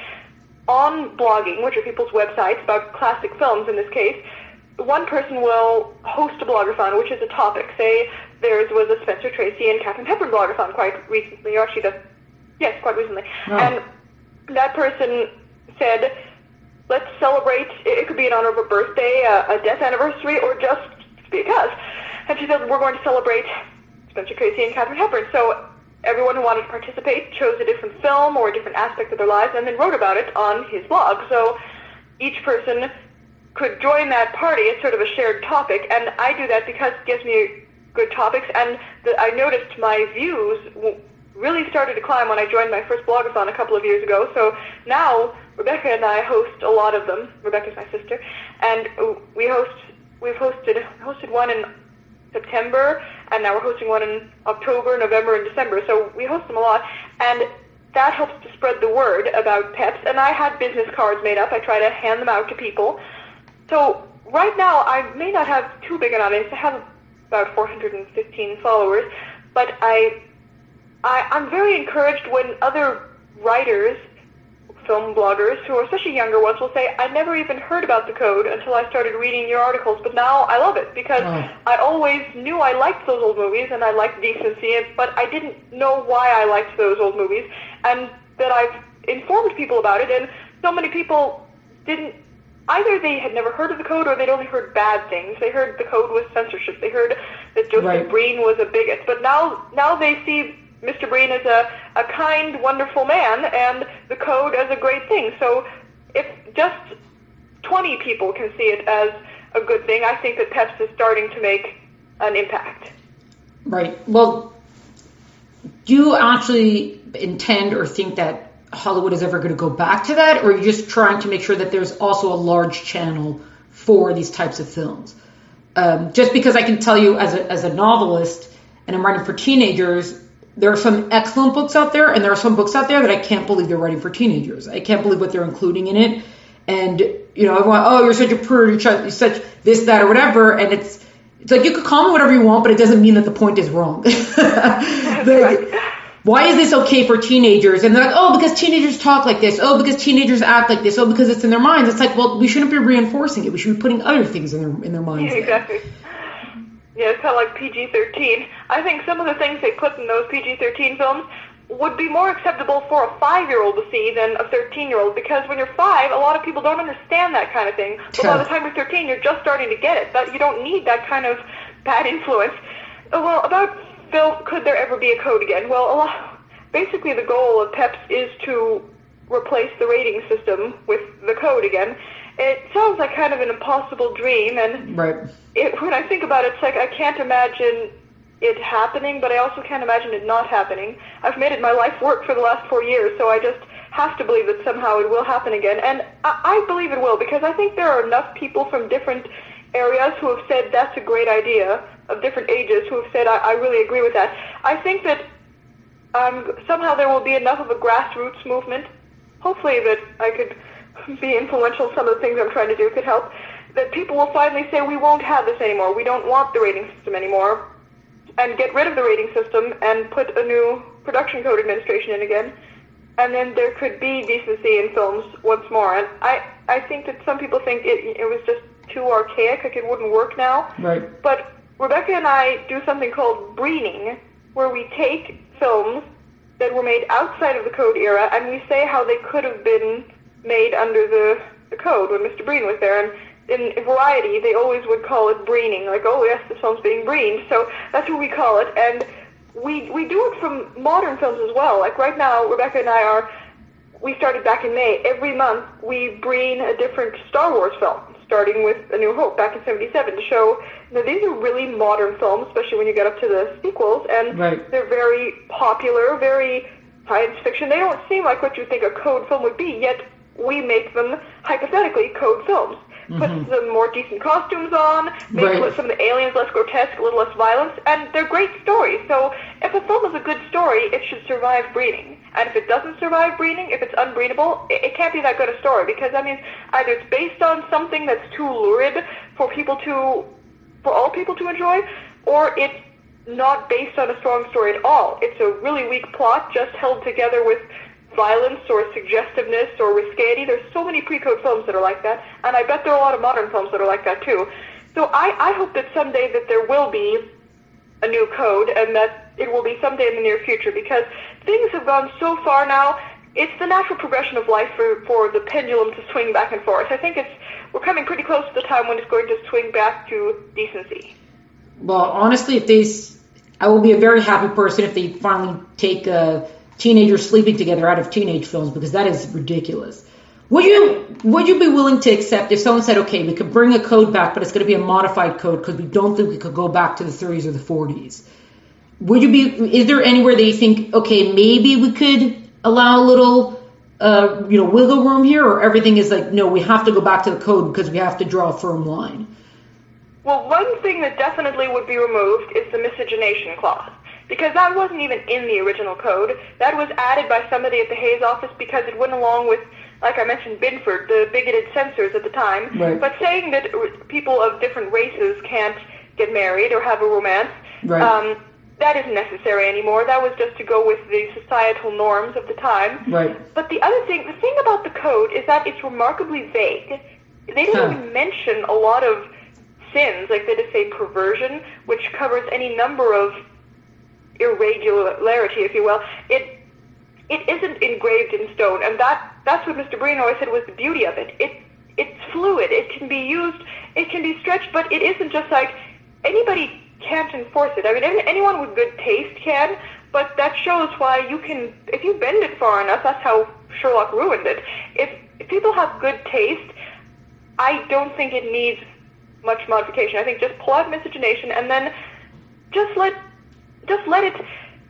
on blogging, which are people's websites about classic films in this case. One person will host a blogathon, which is a topic. Say theirs was a Spencer Tracy and Katharine Hepburn blogathon quite recently, or actually, the, yes, quite recently. Oh. And that person said, let's celebrate, it could be in honor of a birthday, a, a death anniversary, or just because. And she said, we're going to celebrate Spencer Tracy and Katharine Hepburn. So everyone who wanted to participate chose a different film or a different aspect of their lives and then wrote about it on his blog. So each person could join that party. It's sort of a shared topic, and I do that because it gives me good topics, and the, I noticed my views really started to climb when I joined my first blogathon a couple of years ago. So now Rebecca and I host a lot of them. Rebecca's my sister, and we host. We've hosted hosted one in September, and now we're hosting one in October, November, and December. So we host them a lot, and that helps to spread the word about PEPS. And I had business cards made up. I try to hand them out to people. So right now, I may not have too big an audience. I have about four hundred fifteen followers, but I, I I'm very encouraged when other writers, film bloggers, who are especially younger ones, will say, I never even heard about the code until I started reading your articles, but now I love it, because oh. I always knew I liked those old movies, and I liked decency, but I didn't know why I liked those old movies, and that I've informed people about it, and so many people didn't, either they had never heard of the code, or they'd only heard bad things. They heard the code was censorship. They heard that Joseph right. Breen was a bigot, but now now they see Mister Breen is a, a kind, wonderful man, and the code as a great thing. So if just twenty people can see it as a good thing, I think that PEPS is starting to make an impact. Right. Well, do you actually intend or think that Hollywood is ever going to go back to that, or are you just trying to make sure that there's also a large channel for these types of films? Um, just because I can tell you as a, as a novelist, and I'm writing for teenagers, there are some excellent books out there, and there are some books out there that I can't believe they're writing for teenagers. I can't believe what they're including in it. And, you know, everyone, oh, you're such a prude, you're such this, that, or whatever. And it's it's like, you could call me whatever you want, but it doesn't mean that the point is wrong. Like, why is this okay for teenagers? And they're like, oh, because teenagers talk like this. Oh, because teenagers act like this. Oh, because it's in their minds. It's like, well, we shouldn't be reinforcing it. We should be putting other things in their in their minds. Yeah, exactly. Yeah, it's kind of like P G thirteen. I think some of the things they put in those P G thirteen films would be more acceptable for a five-year-old to see than a thirteen-year-old, because when you're five, a lot of people don't understand that kind of thing. But by the time you're thirteen, you're just starting to get it. That you don't need that kind of bad influence. Well, about film, could there ever be a code again? Well, a lot, basically the goal of PEPS is to replace the rating system with the code again. It sounds like kind of an impossible dream, and right. it, when I think about it, it's like I can't imagine it happening, but I also can't imagine it not happening. I've made it my life work for the last four years, so I just have to believe that somehow it will happen again. And I, I believe it will, because I think there are enough people from different areas who have said that's a great idea, of different ages, who have said I, I really agree with that. I think that um, somehow there will be enough of a grassroots movement, hopefully that I could be influential, some of the things I'm trying to do could help, that people will finally say we won't have this anymore, we don't want the rating system anymore, and get rid of the rating system and put a new production code administration in again, and then there could be decency in films once more. And I, I think that some people think it, it was just too archaic, like it wouldn't work now. Right. But Rebecca and I do something called breening, where we take films that were made outside of the code era and we say how they could have been made under the, the code when Mister Breen was there. And in Variety, they always would call it breening, like, oh yes, this film's being breened. So that's what we call it. And we we do it from modern films as well. Like right now, Rebecca and I are, we started back in May. Every month, we breen a different Star Wars film, starting with A New Hope back in seventy-seven, to show that these are really modern films, especially when you get up to the sequels, and right. they're very popular, very science fiction. They don't seem like what you think a code film would be, yet we make them, hypothetically, code films. Put mm-hmm. some more decent costumes on, maybe right. put some of the aliens less grotesque, a little less violence, and they're great stories. So if a film is a good story, it should survive breening. And if it doesn't survive breening, if it's unbreenable, it, it can't be that good a story, because that means either it's based on something that's too lurid for people to, for all people to enjoy, or it's not based on a strong story at all. It's a really weak plot just held together with violence or suggestiveness or risqueity. There's so many pre-code films that are like that, and I bet there are a lot of modern films that are like that too. So I, I hope that someday that there will be a new code, and that it will be someday in the near future, because things have gone so far now. It's the natural progression of life for, for the pendulum to swing back and forth. I think it's we're coming pretty close to the time when it's going to swing back to decency. Well, honestly, if they, I will be a very happy person if they finally take uh, teenagers sleeping together out of teenage films, because that is ridiculous. Would you would you be willing to accept if someone said, okay, we could bring a code back, but it's going to be a modified code because we don't think we could go back to the thirties or the forties? Would you be? Is there anywhere that you think, okay, maybe we could allow a little, uh, you know, wiggle room here, or everything is like, no, we have to go back to the code because we have to draw a firm line? Well, one thing that definitely would be removed is the miscegenation clause, because that wasn't even in the original code. That was added by somebody at the Hayes office because it went along with, like I mentioned, Binford, the bigoted censors at the time. Right. But saying that people of different races can't get married or have a romance, right. um, that isn't necessary anymore. That was just to go with the societal norms of the time. Right. But the other thing, the thing about the code is that it's remarkably vague. They don't huh. even mention a lot of sins, like they just say perversion, which covers any number of irregularity, if you will. It it isn't engraved in stone, and that that's what Mister Breen always said was the beauty of it. It it's fluid. It can be used. It can be stretched, but it isn't just like anybody can't enforce it. I mean, anyone with good taste can, but that shows why you can, if you bend it far enough. That's how Sherlock ruined it. If, if people have good taste, I don't think it needs much modification. I think just pull out miscegenation and then just let just let it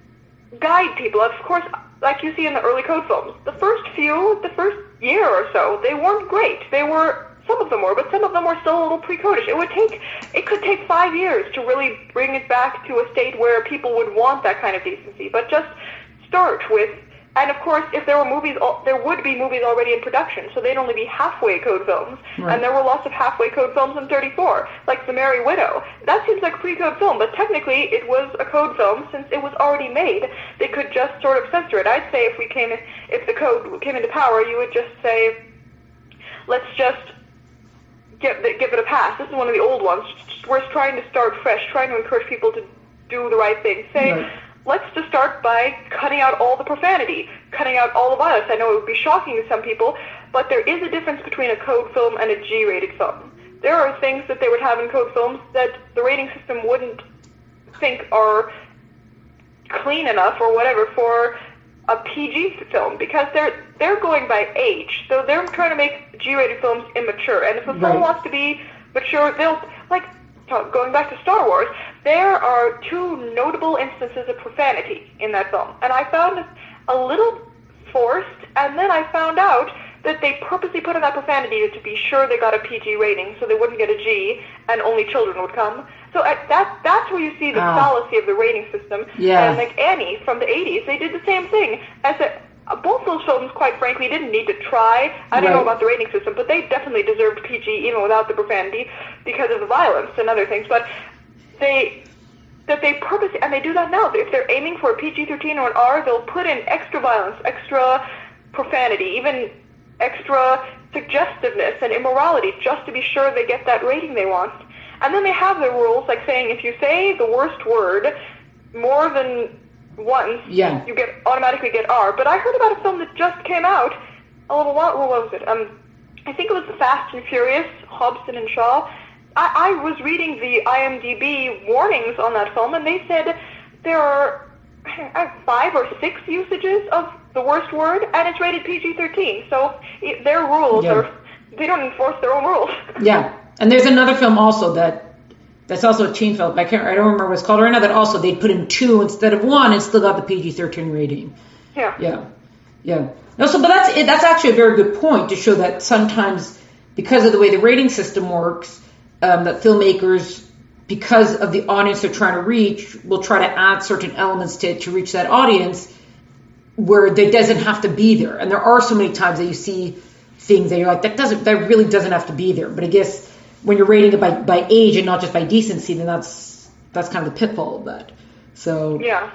guide people. Of course, like you see in the early code films, the first few, the first year or so, they weren't great. They were, some of them were, but some of them were still a little pre-codish. It would take, it could take five years to really bring it back to a state where people would want that kind of decency. But just start with, and of course, if there were movies, there would be movies already in production, so they'd only be halfway code films. Right. And there were lots of halfway code films in thirty-four, like The Merry Widow. That seems like a pre-code film, but technically it was a code film since it was already made. They could just sort of censor it. I'd say if we came, in, if the code came into power, you would just say, let's just give give it a pass. This is one of the old ones. We're trying to start fresh, trying to encourage people to do the right thing. Say. Right. Let's just start by cutting out all the profanity, cutting out all the violence. I know it would be shocking to some people, but there is a difference between a code film and a G-rated film. There are things that they would have in code films that the rating system wouldn't think are clean enough or whatever for a P G film, because they're they're going by age. So they're trying to make G-rated films immature. And if a film right. wants to be mature, they'll, like, talk, going back to Star Wars, there are two notable instances of profanity in that film, and I found it a little forced, and then I found out that they purposely put in that profanity to be sure they got a P G rating, so they wouldn't get a G, and only children would come. So at that that's where you see the Ah. fallacy of the rating system. Yeah. And like Annie from the eighties, they did the same thing. As a, both those films, quite frankly, didn't need to try. I don't know Right. about the rating system, but they definitely deserved P G even without the profanity because of the violence and other things. But they that they purposely, and they do that now. If they're aiming for a P G thirteen or an R, they'll put in extra violence, extra profanity, even extra suggestiveness and immorality just to be sure they get that rating they want. And then they have their rules, like saying if you say the worst word more than once, Yeah. you get automatically get R. But I heard about a film that just came out a little while. What was it? Um, I think it was The Fast and Furious, Hobson and Shaw. I, I was reading the I M D B warnings on that film, and they said there are uh, five or six usages of the worst word, and it's rated P G thirteen. So it, their rules Yeah. are, they don't enforce their own rules. Yeah, and there's another film also that that's also a teen film. I can't, I don't remember what it's called right now. That also they put in two instead of one, and still got the P G thirteen rating. Yeah. Yeah, yeah. No, so but that's it. That's actually a very good point to show that sometimes because of the way the rating system works, um, that filmmakers, because of the audience they're trying to reach, will try to add certain elements to to reach that audience where they doesn't have to be there. And there are so many times that you see things that you're like, that doesn't, that really doesn't have to be there. But I guess when you're rating it by, by age and not just by decency, then that's that's kind of the pitfall of that. So Yeah.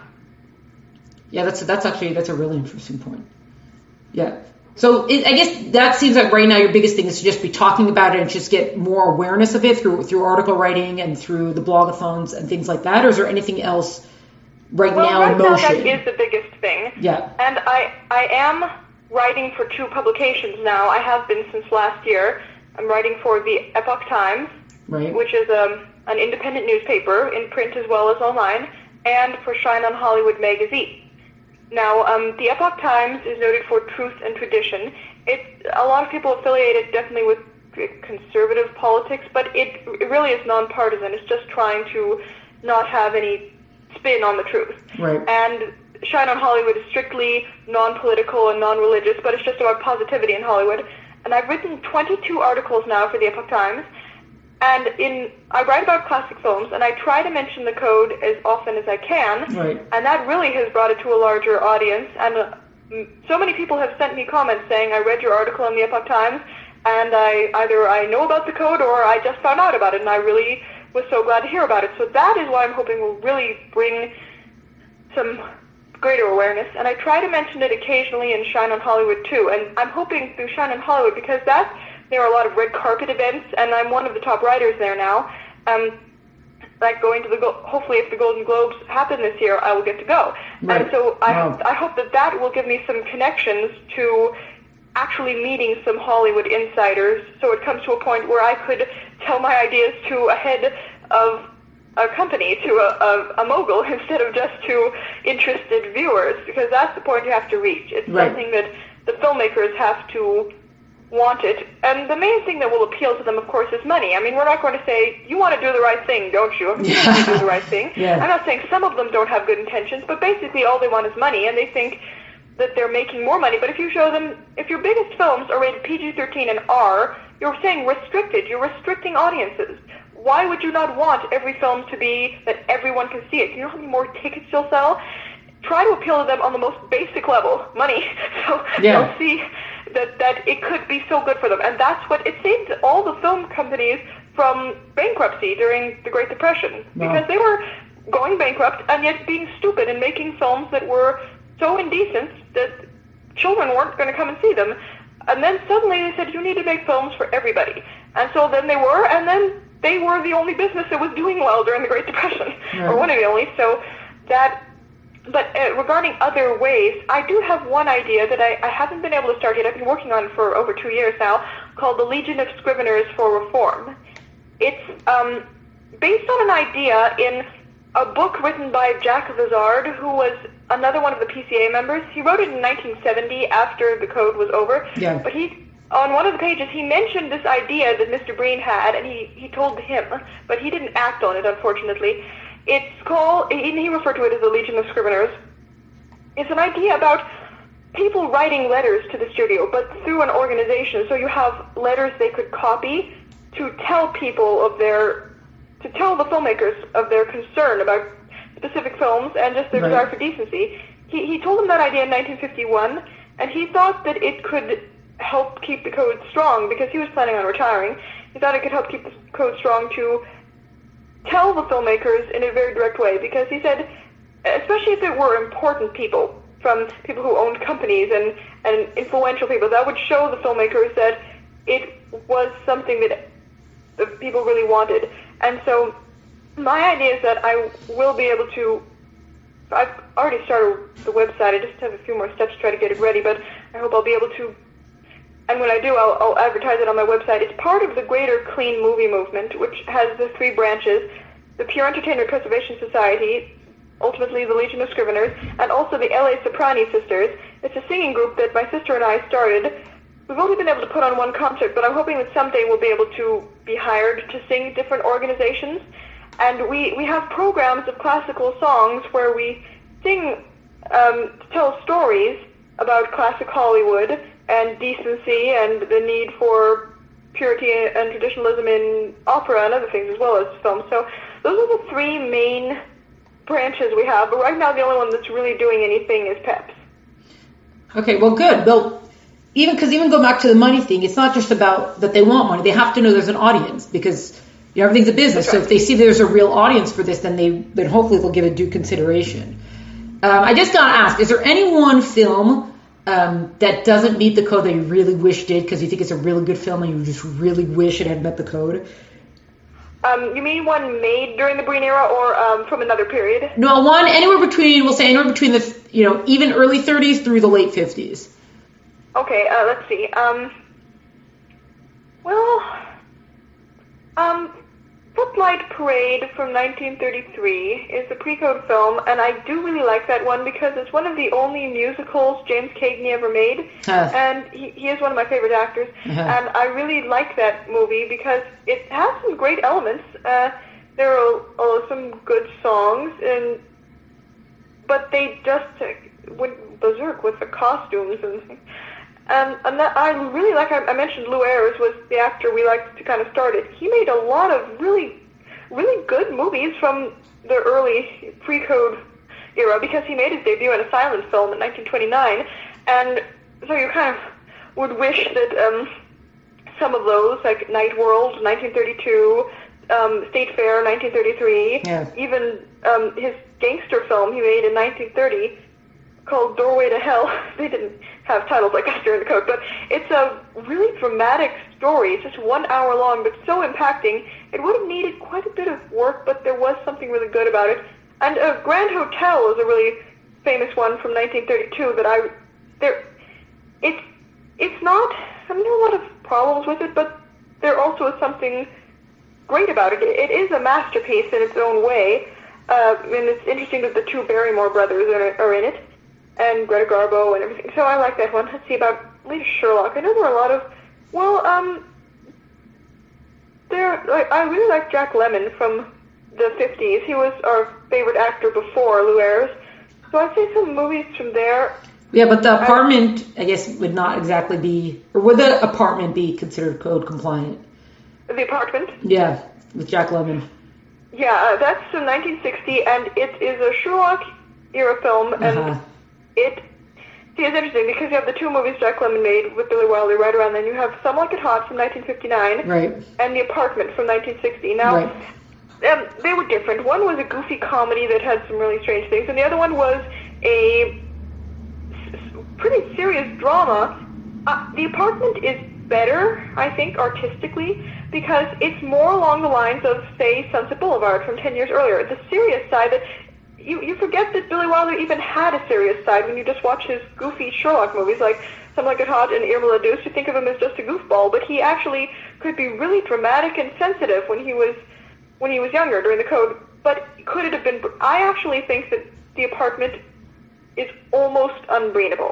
yeah, that's that's actually that's a really interesting point. Yeah. So it, I guess that seems like right now your biggest thing is to just be talking about it and just get more awareness of it through through article writing and through the blogathons and things like that. Or is there anything else right Well, now right in now motion? that is the biggest thing. Yeah. And I, I am writing for two publications now. I have been since last year. I'm writing for the Epoch Times, Right. which is um, an independent newspaper in print as well as online, and for Shine on Hollywood magazine. Now, um, the Epoch Times is noted for truth and tradition. It's a lot of people affiliate it definitely with conservative politics, but it, it really is nonpartisan. It's just trying to not have any spin on the truth. Right. And Shine on Hollywood is strictly non-political and non-religious, but it's just about positivity in Hollywood. And I've written twenty-two articles now for the Epoch Times, and in I write about classic films, and I try to mention the code as often as I can, Right. and that really has brought it to a larger audience. And uh, m- so many people have sent me comments saying, I read your article in the Epoch Times, and I either I know about the code or I just found out about it, and I really was so glad to hear about it. So that is why I'm hoping will really bring some greater awareness. And I try to mention it occasionally in Shine on Hollywood too. And I'm hoping through Shine on Hollywood, because that there are a lot of red carpet events, and I'm one of the top writers there now. Um, like going to the Go- hopefully if the Golden Globes happen this year, I will get to go. Right. And so I Wow. I hope that that will give me some connections to actually meeting some Hollywood insiders, so it comes to a point where I could tell my ideas to a head of a company, to a, a, a mogul, instead of just to interested viewers, because that's the point you have to reach. It's Right. something that the filmmakers have to want it. And the main thing that will appeal to them, of course, is money. I mean, we're not going to say, you want to do the right thing, don't you? You want to do the right thing. Yeah. I'm not saying some of them don't have good intentions, but basically all they want is money, and they think that they're making more money. But if you show them, if your biggest films are rated P G thirteen and R, you're saying restricted. You're restricting audiences. Why would you not want every film to be that everyone can see it? You know how many more tickets you'll sell? Try to appeal to them on the most basic level, money. So Yeah. they'll see that, that it could be so good for them. And that's what it saved all the film companies from bankruptcy during the Great Depression. Wow. Because they were going bankrupt and yet being stupid and making films that were so indecent that children weren't going to come and see them. And then suddenly they said, you need to make films for everybody. And so then they were, and then they were the only business that was doing well during the Great Depression, Right. or one of the only. So that, but uh, regarding other ways, I do have one idea that I, I haven't been able to start yet. I've been working on for over two years now, called the Legion of Scriveners for Reform. It's um, based on an idea in a book written by Jack Vizard, who was another one of the P C A members. He wrote it in nineteen seventy after the code was over. Yeah. But he on one of the pages, he mentioned this idea that Mister Breen had, and he, he told him, but he didn't act on it, unfortunately. It's called, and he referred to it as the Legion of Scriveners. It's an idea about people writing letters to the studio, but through an organization. So you have letters they could copy to tell people of their, to tell the filmmakers of their concern about specific films and just their Right. desire for decency. He, he told them that idea in nineteen fifty-one, and he thought that it could help keep the code strong because he was planning on retiring. He thought it could help keep the code strong to tell the filmmakers in a very direct way, because he said, especially if it were important people, from people who owned companies and, and influential people, that would show the filmmakers that it was something that the people really wanted. And so my idea is that I will be able to, I've already started the website, I just have a few more steps to try to get it ready, but I hope I'll be able to, and when I do, I'll, I'll advertise it on my website. It's part of the greater clean movie movement, which has the three branches: the Pure Entertainment Preservation Society, ultimately the Legion of Scriveners, and also the L A Soprani Sisters. It's a singing group that my sister and I started. We've only been able to put on one concert, but I'm hoping that someday we'll be able to be hired to sing different organizations. And we, we have programs of classical songs where we sing, um, tell stories about classic Hollywood and decency and the need for purity and traditionalism in opera and other things as well as film. So those are the three main branches we have. But right now the only one that's really doing anything is PEPS. Okay, well, good. Well, even because even go back to the money thing, it's not just about that they want money. They have to know there's an audience because you know, everything's a business. That's right. So if they see there's a real audience for this, then they then hopefully they'll give it due consideration. Um, I just gotta ask: is there any one film um, that doesn't meet the code that you really wish did because you think it's a really good film and you just really wish it had met the code? Um, you mean one made during the Breen era or um, from another period? No, one anywhere between. We'll say anywhere between the you know even early thirties through the late fifties. Okay, uh, let's see. Um, well, um, Footlight Parade from nineteen thirty-three is a pre-code film, and I do really like that one because it's one of the only musicals James Cagney ever made, Uh. and he, he is one of my favorite actors, Uh-huh. and I really like that movie because it has some great elements. Uh, there are uh, some good songs, and but they just uh, went berserk with the costumes and things. Um, and that, I really like, I, I mentioned Lou Ayres was the actor we liked to kind of start it. He made a lot of really, really good movies from the early pre-code era because he made his debut in a silent film in nineteen twenty-nine. And so you kind of would wish that um, some of those, like Night World, nineteen thirty-two, um, State Fair, nineteen thirty-three, Yeah. even um, his gangster film he made in nineteen thirty, called Doorway to Hell. They didn't have titles like that during the code, but it's a really dramatic story. It's just one hour long, but so impacting. It would have needed quite a bit of work, but there was something really good about it. And uh, Grand Hotel is a really famous one from nineteen thirty-two that I, there, it's, it's not, I mean, there are a lot of problems with it, but there also is something great about it. It, it is a masterpiece in its own way, uh, and it's interesting that the two Barrymore brothers are, are in it, and Greta Garbo and everything. So I like that one. Let's see about latest Sherlock. I know there are a lot of, well, um, there. Like, I really like Jack Lemmon from the fifties. He was our favorite actor before Lou Ayres. So I'd say some movies from there. Yeah, but the apartment, I guess, would not exactly be, or would the apartment be considered code compliant? The Apartment. Yeah, with Jack Lemmon. Yeah, uh, that's from nineteen sixty, and it is a Sherlock era film, and Uh-huh. it. See, it's interesting because you have the two movies Jack Lemmon made with Billy Wilder right around then. You have Some Like It Hot from nineteen fifty-nine, Right. and The Apartment from nineteen sixty. Now, Right. um, they were different. One was a goofy comedy that had some really strange things, and the other one was a s- s- pretty serious drama. Uh, the Apartment is better, I think, artistically, because it's more along the lines of, say, Sunset Boulevard from ten years earlier. The serious side that you, you forget that Billy Wilder even had a serious side when you just watch his goofy Sherlock movies like Some Like It Hot and Irma la Douce. You think of him as just a goofball, but he actually could be really dramatic and sensitive when he was when he was younger during the code. But could it have been? I actually think that The Apartment is almost unbreenable.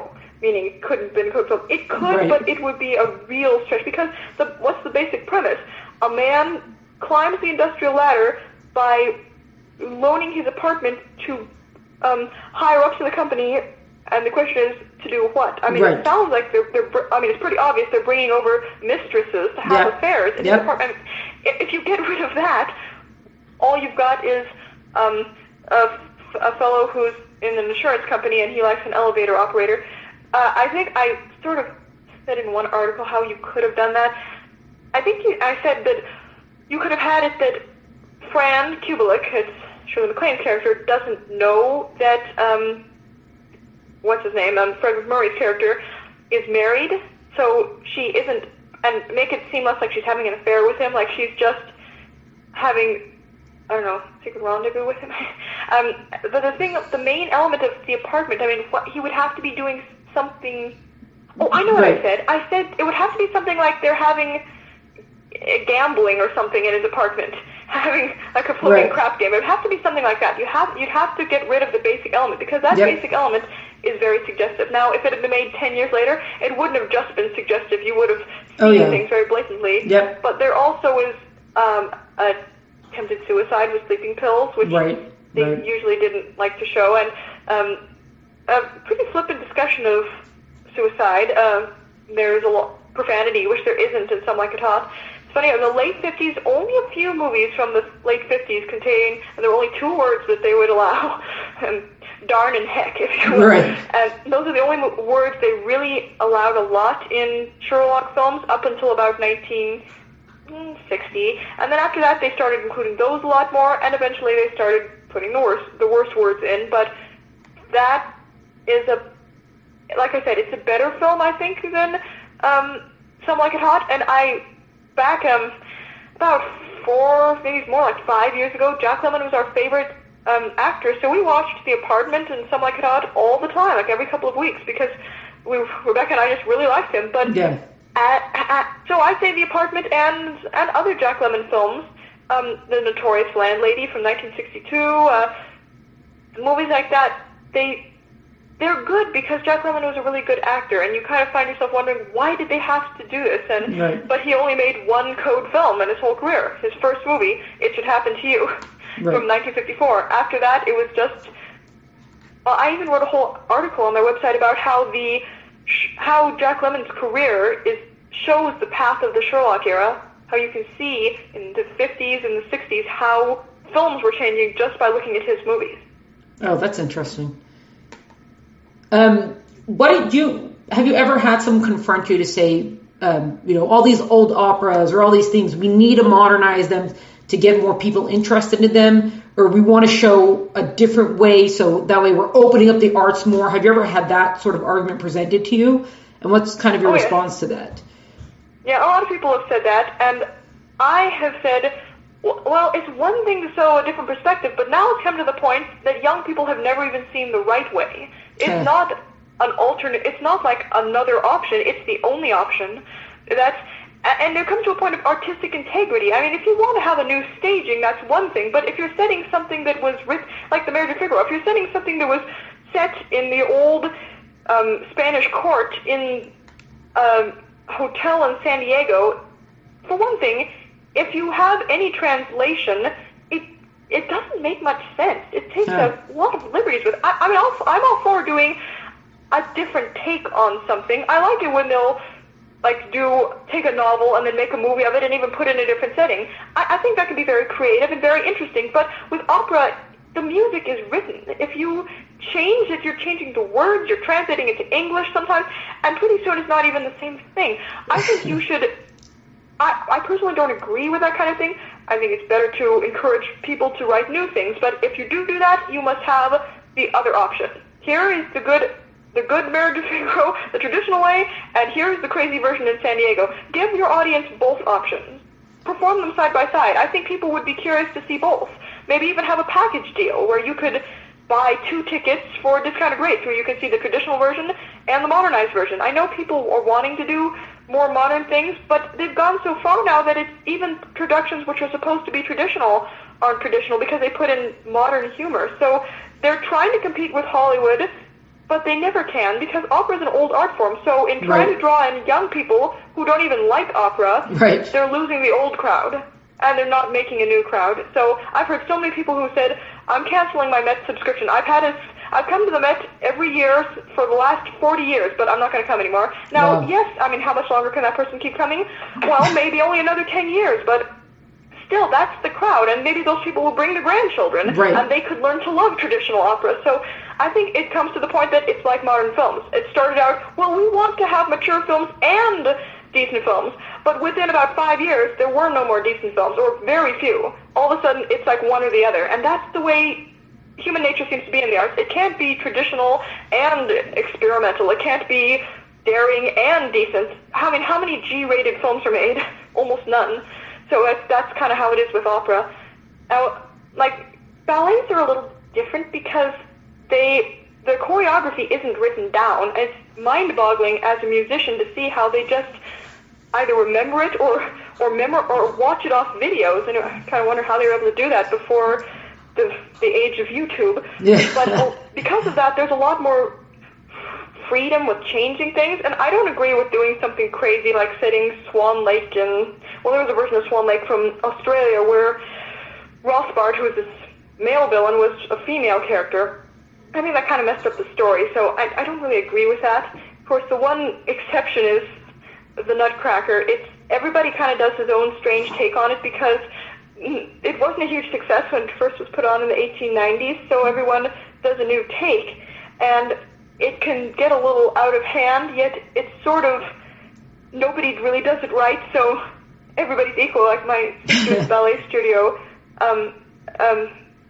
meaning it couldn't have been a code film. It could, Right. but it would be a real stretch because the, what's the basic premise? A man climbs the industrial ladder by loaning his apartment to um, higher ups in the company, and the question is to do what? I mean, Right. it sounds like they're, they're. br- I mean, it's pretty obvious they're bringing over mistresses to have Yep. affairs in Yep. his apartment. If if you get rid of that, all you've got is um, a, a fellow who's in an insurance company and he likes an elevator operator. Uh, I think I sort of said in one article how you could have done that. I think you, I said that you could have had it that Fran Kubelik, it's Shirley MacLaine's character, doesn't know that, um, what's his name, um, Fred McMurray's character, is married, so she isn't, and make it seem less like she's having an affair with him, like she's just having, I don't know, secret rendezvous with him. um, but the thing, the main element of the apartment, I mean, what, he would have to be doing something. Oh, I know what Right. I said. I said it would have to be something like they're having uh, gambling or something in his apartment, having like a floating Right. crap game. It would have to be something like that. You have you'd have to get rid of the basic element because that Yep. basic element is very suggestive. Now, if it had been made ten years later, it wouldn't have just been suggestive. You would have seen Oh, yeah. things very blatantly. Yep. But there also is um, a attempted suicide with sleeping pills, which Right. they Right. usually didn't like to show, and um, a pretty flippant discussion of suicide. Uh, there's a lot profanity, which there isn't in Some Like It Hot. It's funny, in the late fifties, only a few movies from the late fifties contain, and there were only two words that they would allow, um, darn and heck, if you will. Right. And those are the only mo- words they really allowed a lot in Sherlock films up until about nineteen sixty, and then after that they started including those a lot more, and eventually they started putting the worst, the worst words in, but that is a, like I said, it's a better film, I think, than um, Some Like It Hot, and I, back um, about four, maybe more like five years ago, Jack Lemmon was our favorite um, actor, so we watched The Apartment and Some Like It Hot all the time, like every couple of weeks, because we, Rebecca and I just really liked him, but Yeah. At, at, so I say The Apartment and and other Jack Lemmon films, um, The Notorious Landlady from nineteen sixty-two, uh, movies like that, they, they're good because Jack Lemmon was a really good actor, and you kind of find yourself wondering, why did they have to do this? And Right. But he only made one code film in his whole career. His first movie, It Should Happen to You, Right. from nineteen fifty-four. After that, it was just, well, I even wrote a whole article on my website about how the how Jack Lemmon's career is shows the path of the Sherlock era, how you can see in the fifties and the sixties how films were changing just by looking at his movies. Oh, that's interesting. Um, what did you, have you ever had someone confront you to say, um, you know, all these old operas or all these things, we need to modernize them to get more people interested in them, or we want to show a different way so that way we're opening up the arts more? Have you ever had that sort of argument presented to you? And what's kind of your Oh, yeah. response to that? Yeah, a lot of people have said that, and I have said, well, it's one thing to show a different perspective, but now it's come to the point that young people have never even seen the right way. It's Okay. not an alternate, it's not like another option, it's the only option. That's, and there comes to a point of artistic integrity. I mean, if you want to have a new staging, that's one thing, but if you're setting something that was written, like the Marriage of Figaro, if you're setting something that was set in the old um, Spanish court in a hotel in San Diego, for one thing, if you have any translation, it it doesn't make much sense. It takes Yeah. a lot of liberties with. I, I mean, I'll, I'm all for doing a different take on something. I like it when they'll like do take a novel and then make a movie of it and even put it in a different setting. I, I think that can be very creative and very interesting. But with opera, the music is written. If you change it, you're changing the words, you're translating it to English sometimes, and pretty soon it's not even the same thing. I think you should. I, I personally don't agree with that kind of thing. I think it's better to encourage people to write new things, but if you do do that, you must have the other option. Here is the good the good Marriage of Figaro, the traditional way, and here's the crazy version in San Diego. Give your audience both options. Perform them side by side. I think people would be curious to see both. Maybe even have a package deal where you could buy two tickets for discounted rates where you can see the traditional version and the modernized version. I know people are wanting to do more modern things, but they've gone so far now that it's even productions which are supposed to be traditional aren't traditional because they put in modern humor. So they're trying to compete with Hollywood but they never can because opera is an old art form. So in trying Right. to draw in young people who don't even like opera, Right. they're losing the old crowd, and they're not making a new crowd. So I've heard so many people who said, I'm canceling my Met subscription. I've had a, I've come to the Met every year for the last forty years, but I'm not going to come anymore. Now, Wow. yes, I mean, how much longer can that person keep coming? Well, maybe only another ten years, but still, that's the crowd, and maybe those people will bring their grandchildren, Right. and they could learn to love traditional opera. So I think it comes to the point that it's like modern films. It started out, well, we want to have mature films and decent films, but within about five years, there were no more decent films, or very few. All of a sudden, it's like one or the other, and that's the way human nature seems to be in the arts. It can't be traditional and experimental. It can't be daring and decent. I mean, how many G-rated films are made? Almost none. So that's, that's kind of how it is with opera. Now, like, ballets are a little different because they the choreography isn't written down. It's mind-boggling as a musician to see how they just either remember it or or memor or watch it off videos. And I kind of wonder how they were able to do that before the the age of YouTube. Yeah. But oh, because of that, there's a lot more freedom with changing things, and I don't agree with doing something crazy like setting Swan Lake in, well, there was a version of Swan Lake from Australia where Rothbard, who was this male villain, was a female character. I think that kind of messed up the story, so I, I don't really agree with that. Of course, the one exception is the Nutcracker. It's everybody kind of does his own strange take on it because it wasn't a huge success when it first was put on in the eighteen nineties, so everyone does a new take, and it can get a little out of hand, yet it's sort of, nobody really does it right, so everybody's equal. Like my sister's ballet studio, um, um,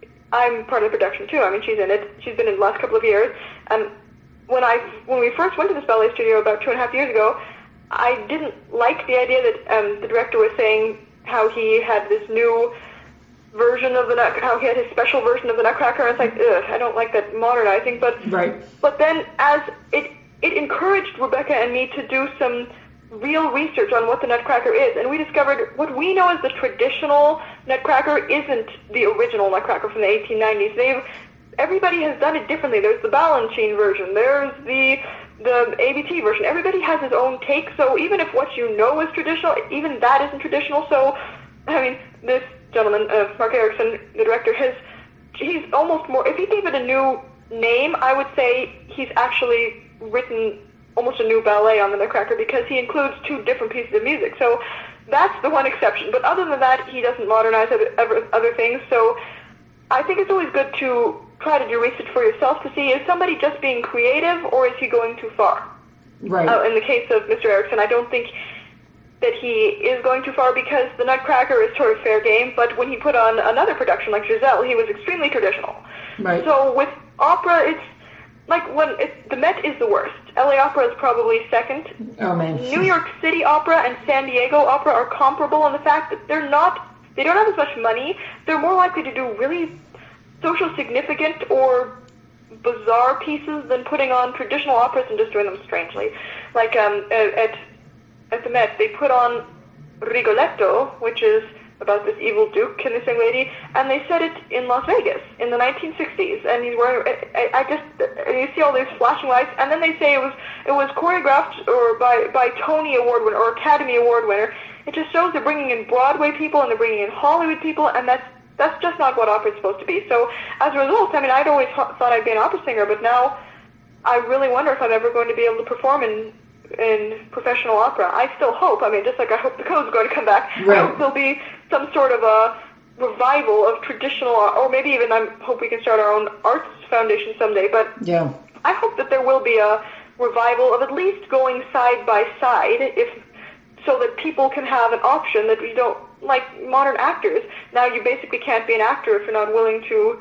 I'm part of the production too. I mean, she's in it. She's been in the last couple of years. And when I, when we first went to this ballet studio about two and a half years ago, I didn't like the idea that um, the director was saying how he had this new version of the nut, how he had his special version of the Nutcracker. And it's like, ugh, I don't like that modernizing. But Right. but then as it it encouraged Rebecca and me to do some real research on what the Nutcracker is, and we discovered what we know as the traditional Nutcracker isn't the original Nutcracker from the eighteen nineties. They've everybody has done it differently. There's the Balanchine version. There's the the A B T version. Everybody has his own take. So even if what you know is traditional, even that isn't traditional. So I mean, this gentleman, uh, Mark Erickson, the director, has he's almost more. If he gave it a new name, I would say he's actually written almost a new ballet on the Nutcracker because he includes two different pieces of music. So that's the one exception. But other than that, he doesn't modernize other, other, other things. So I think it's always good to try to do research for yourself to see, is somebody just being creative or is he going too far? Right. Uh, in the case of Mister Erickson, I don't think that he is going too far because the Nutcracker is sort of fair game, but when he put on another production like Giselle, he was extremely traditional. Right. So with opera, it's like when it, the Met is the worst. L A Opera is probably second. Oh, man. New York City Opera and San Diego Opera are comparable in the fact that they're not, they don't have as much money. They're more likely to do really social significant or bizarre pieces than putting on traditional operas and just doing them strangely. Like um, at at the Met, they put on Rigoletto, which is about this evil duke and this young lady, and they set it in Las Vegas in the nineteen sixties. And he's wearing, I, I just, you see all these flashing lights, and then they say it was it was choreographed or by by Tony Award winner or Academy Award winner. It just shows they're bringing in Broadway people and they're bringing in Hollywood people, and that's that's just not what opera is supposed to be. So as a result, I mean, I'd always thought I'd be an opera singer, but now I really wonder if I'm ever going to be able to perform in in professional opera. I still hope. I mean, just like I hope the Code's going to come back. Right. I hope there'll be some sort of a revival of traditional, or maybe even I hope we can start our own arts foundation someday. But Yeah. I hope that there will be a revival of at least going side by side, if so that people can have an option that we don't, like modern actors. Now you basically can't be an actor if you're not willing to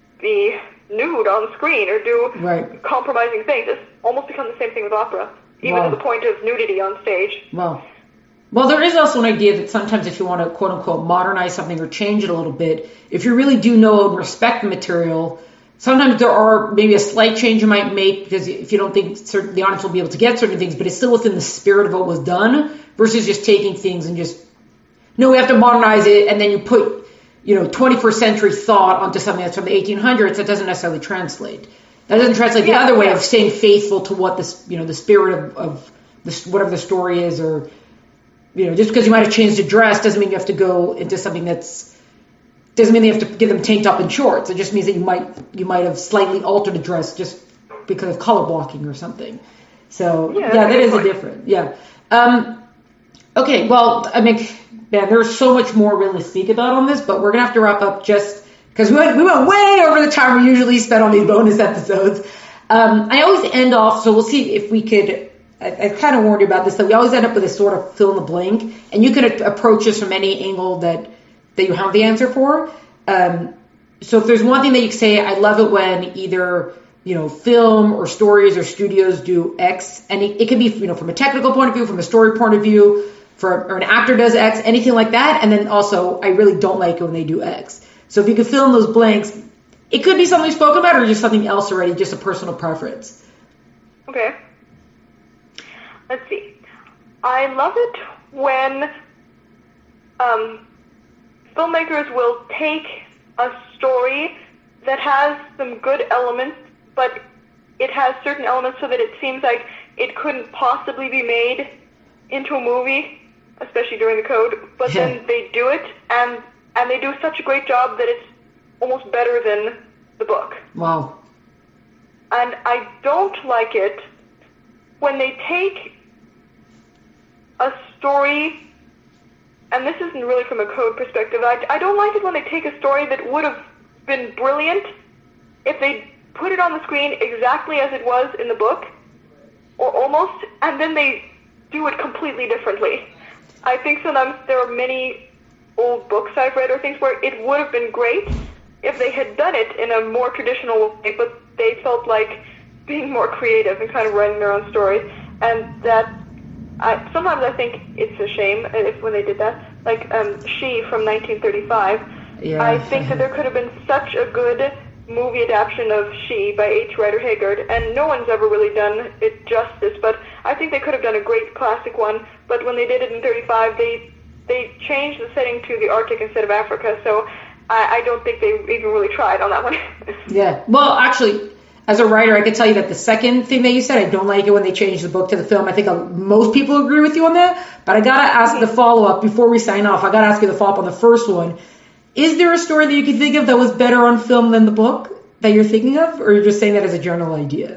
be nude on screen or do Right. compromising things. It's almost become the same thing with opera, even Wow. to the point of nudity on stage. Well, well, there is also an idea that sometimes if you want to quote unquote modernize something or change it a little bit, if you really do know and respect the material, sometimes there are maybe a slight change you might make because if you don't think certain, the audience will be able to get certain things, but it's still within the spirit of what was done versus just taking things and just, no, we have to modernize it, and then you put, you know, twenty-first century thought onto something that's from the eighteen hundreds that doesn't necessarily translate. That doesn't translate yeah, the other way yeah. of staying faithful to what this, you know, the spirit of, of this, whatever the story is, or, you know, just because you might have changed the dress doesn't mean you have to go into something that's, doesn't mean they have to give them tank top and shorts. It just means that you might, you might have slightly altered the dress just because of color blocking or something. So yeah, yeah that is point. a different, yeah. Um, okay, well, I mean, man, there's so much more really to speak about on this, but we're gonna have to wrap up just because we went, we went way over the time we usually spend on these bonus episodes. Um, I always end off, so we'll see if we could. I, I kind of warned you about this, that we always end up with a sort of fill in the blank, and you can a- approach this from any angle that that you have the answer for. Um, so if there's one thing that you can say, I love it when either, you know, film or stories or studios do X, and it, it can be, you know, from a technical point of view, from a story point of view, for or an actor does X, anything like that. And then also, I really don't like it when they do X. So if you could fill in those blanks, it could be something we spoke about or just something else already, just a personal preference. Okay. Let's see. I love it when um, filmmakers will take a story that has some good elements, but it has certain elements so that it seems like it couldn't possibly be made into a movie, especially during the code, but Yeah. then they do it, and and they do such a great job that it's almost better than the book. Wow. And I don't like it when they take a story, and this isn't really from a code perspective, I, I don't like it when they take a story that would have been brilliant if they put it on the screen exactly as it was in the book, or almost, and then they do it completely differently. I think sometimes there are many old books I've read or things where it would have been great if they had done it in a more traditional way, but they felt like being more creative and kind of writing their own story. And that, I, sometimes I think it's a shame if when they did that. Like um, She from nineteen thirty-five. Yeah. I think that there could have been such a good movie adaptation of She by H. Rider Haggard, and no one's ever really done it justice, but I think they could have done a great classic one, but when they did it in thirty-five, they they changed the setting to the Arctic instead of Africa, so I, I don't think they even really tried on that one. Yeah. Well, actually, as a writer, I can tell you that the second thing that you said, I don't like it when they change the book to the film. I think uh, most people agree with you on that, but I gotta ask the follow-up before we sign off. I gotta ask you the follow-up on the first one. Is there a story that you can think of that was better on film than the book that you're thinking of, or you're just saying that as a general idea?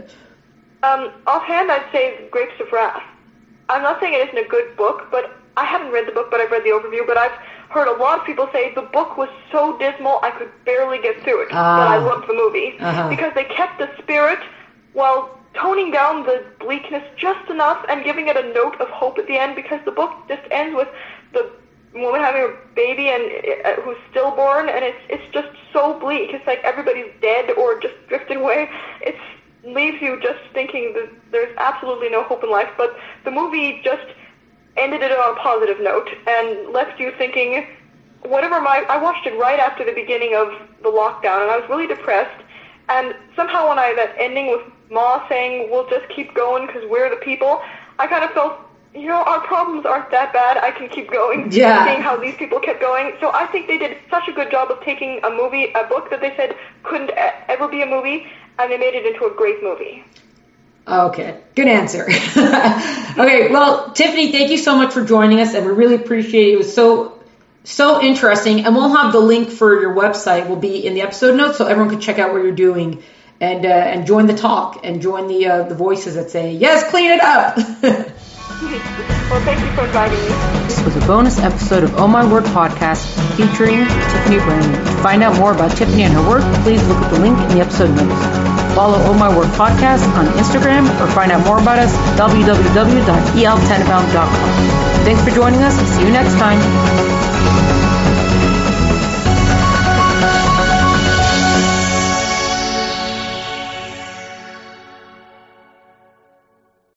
Um, offhand, I'd say Grapes of Wrath. I'm not saying it isn't a good book, but I haven't read the book, but I've read the overview, but I've heard a lot of people say the book was so dismal I could barely get through it, Ah. but I loved the movie. Uh-huh. Because they kept the spirit while toning down the bleakness just enough and giving it a note of hope at the end, because the book just ends with the woman having her baby and uh, who's stillborn, and it's it's just so bleak. It's like everybody's dead or just drifting away. It leaves you just thinking that there's absolutely no hope in life, but the movie just ended it on a positive note and left you thinking, whatever my, I watched it right after the beginning of the lockdown, and I was really depressed, and somehow when I, that ending with Ma saying, we'll just keep going because we're the people, I kind of felt, you know, our problems aren't that bad, I can keep going. Yeah. Seeing how these people kept going. So I think they did such a good job of taking a movie, a book that they said couldn't e- ever be a movie, and they made it into a great movie. Okay, good answer. Okay, well, Tiffany, thank you so much for joining us, and we really appreciate it. It was so, so interesting, and we'll have the link for your website will be in the episode notes, so everyone can check out what you're doing and uh, and join the talk and join the uh, the voices that say, yes, clean it up. Well, thank you for inviting me. This was a bonus episode of Oh My Word podcast featuring Tiffany Brandon. To find out more about Tiffany and her work, please look at the link in the episode notes. Follow Oh My Word podcast on Instagram or find out more about us at w w w dot e l tenenbaum dot com. Thanks for joining us. See you next time.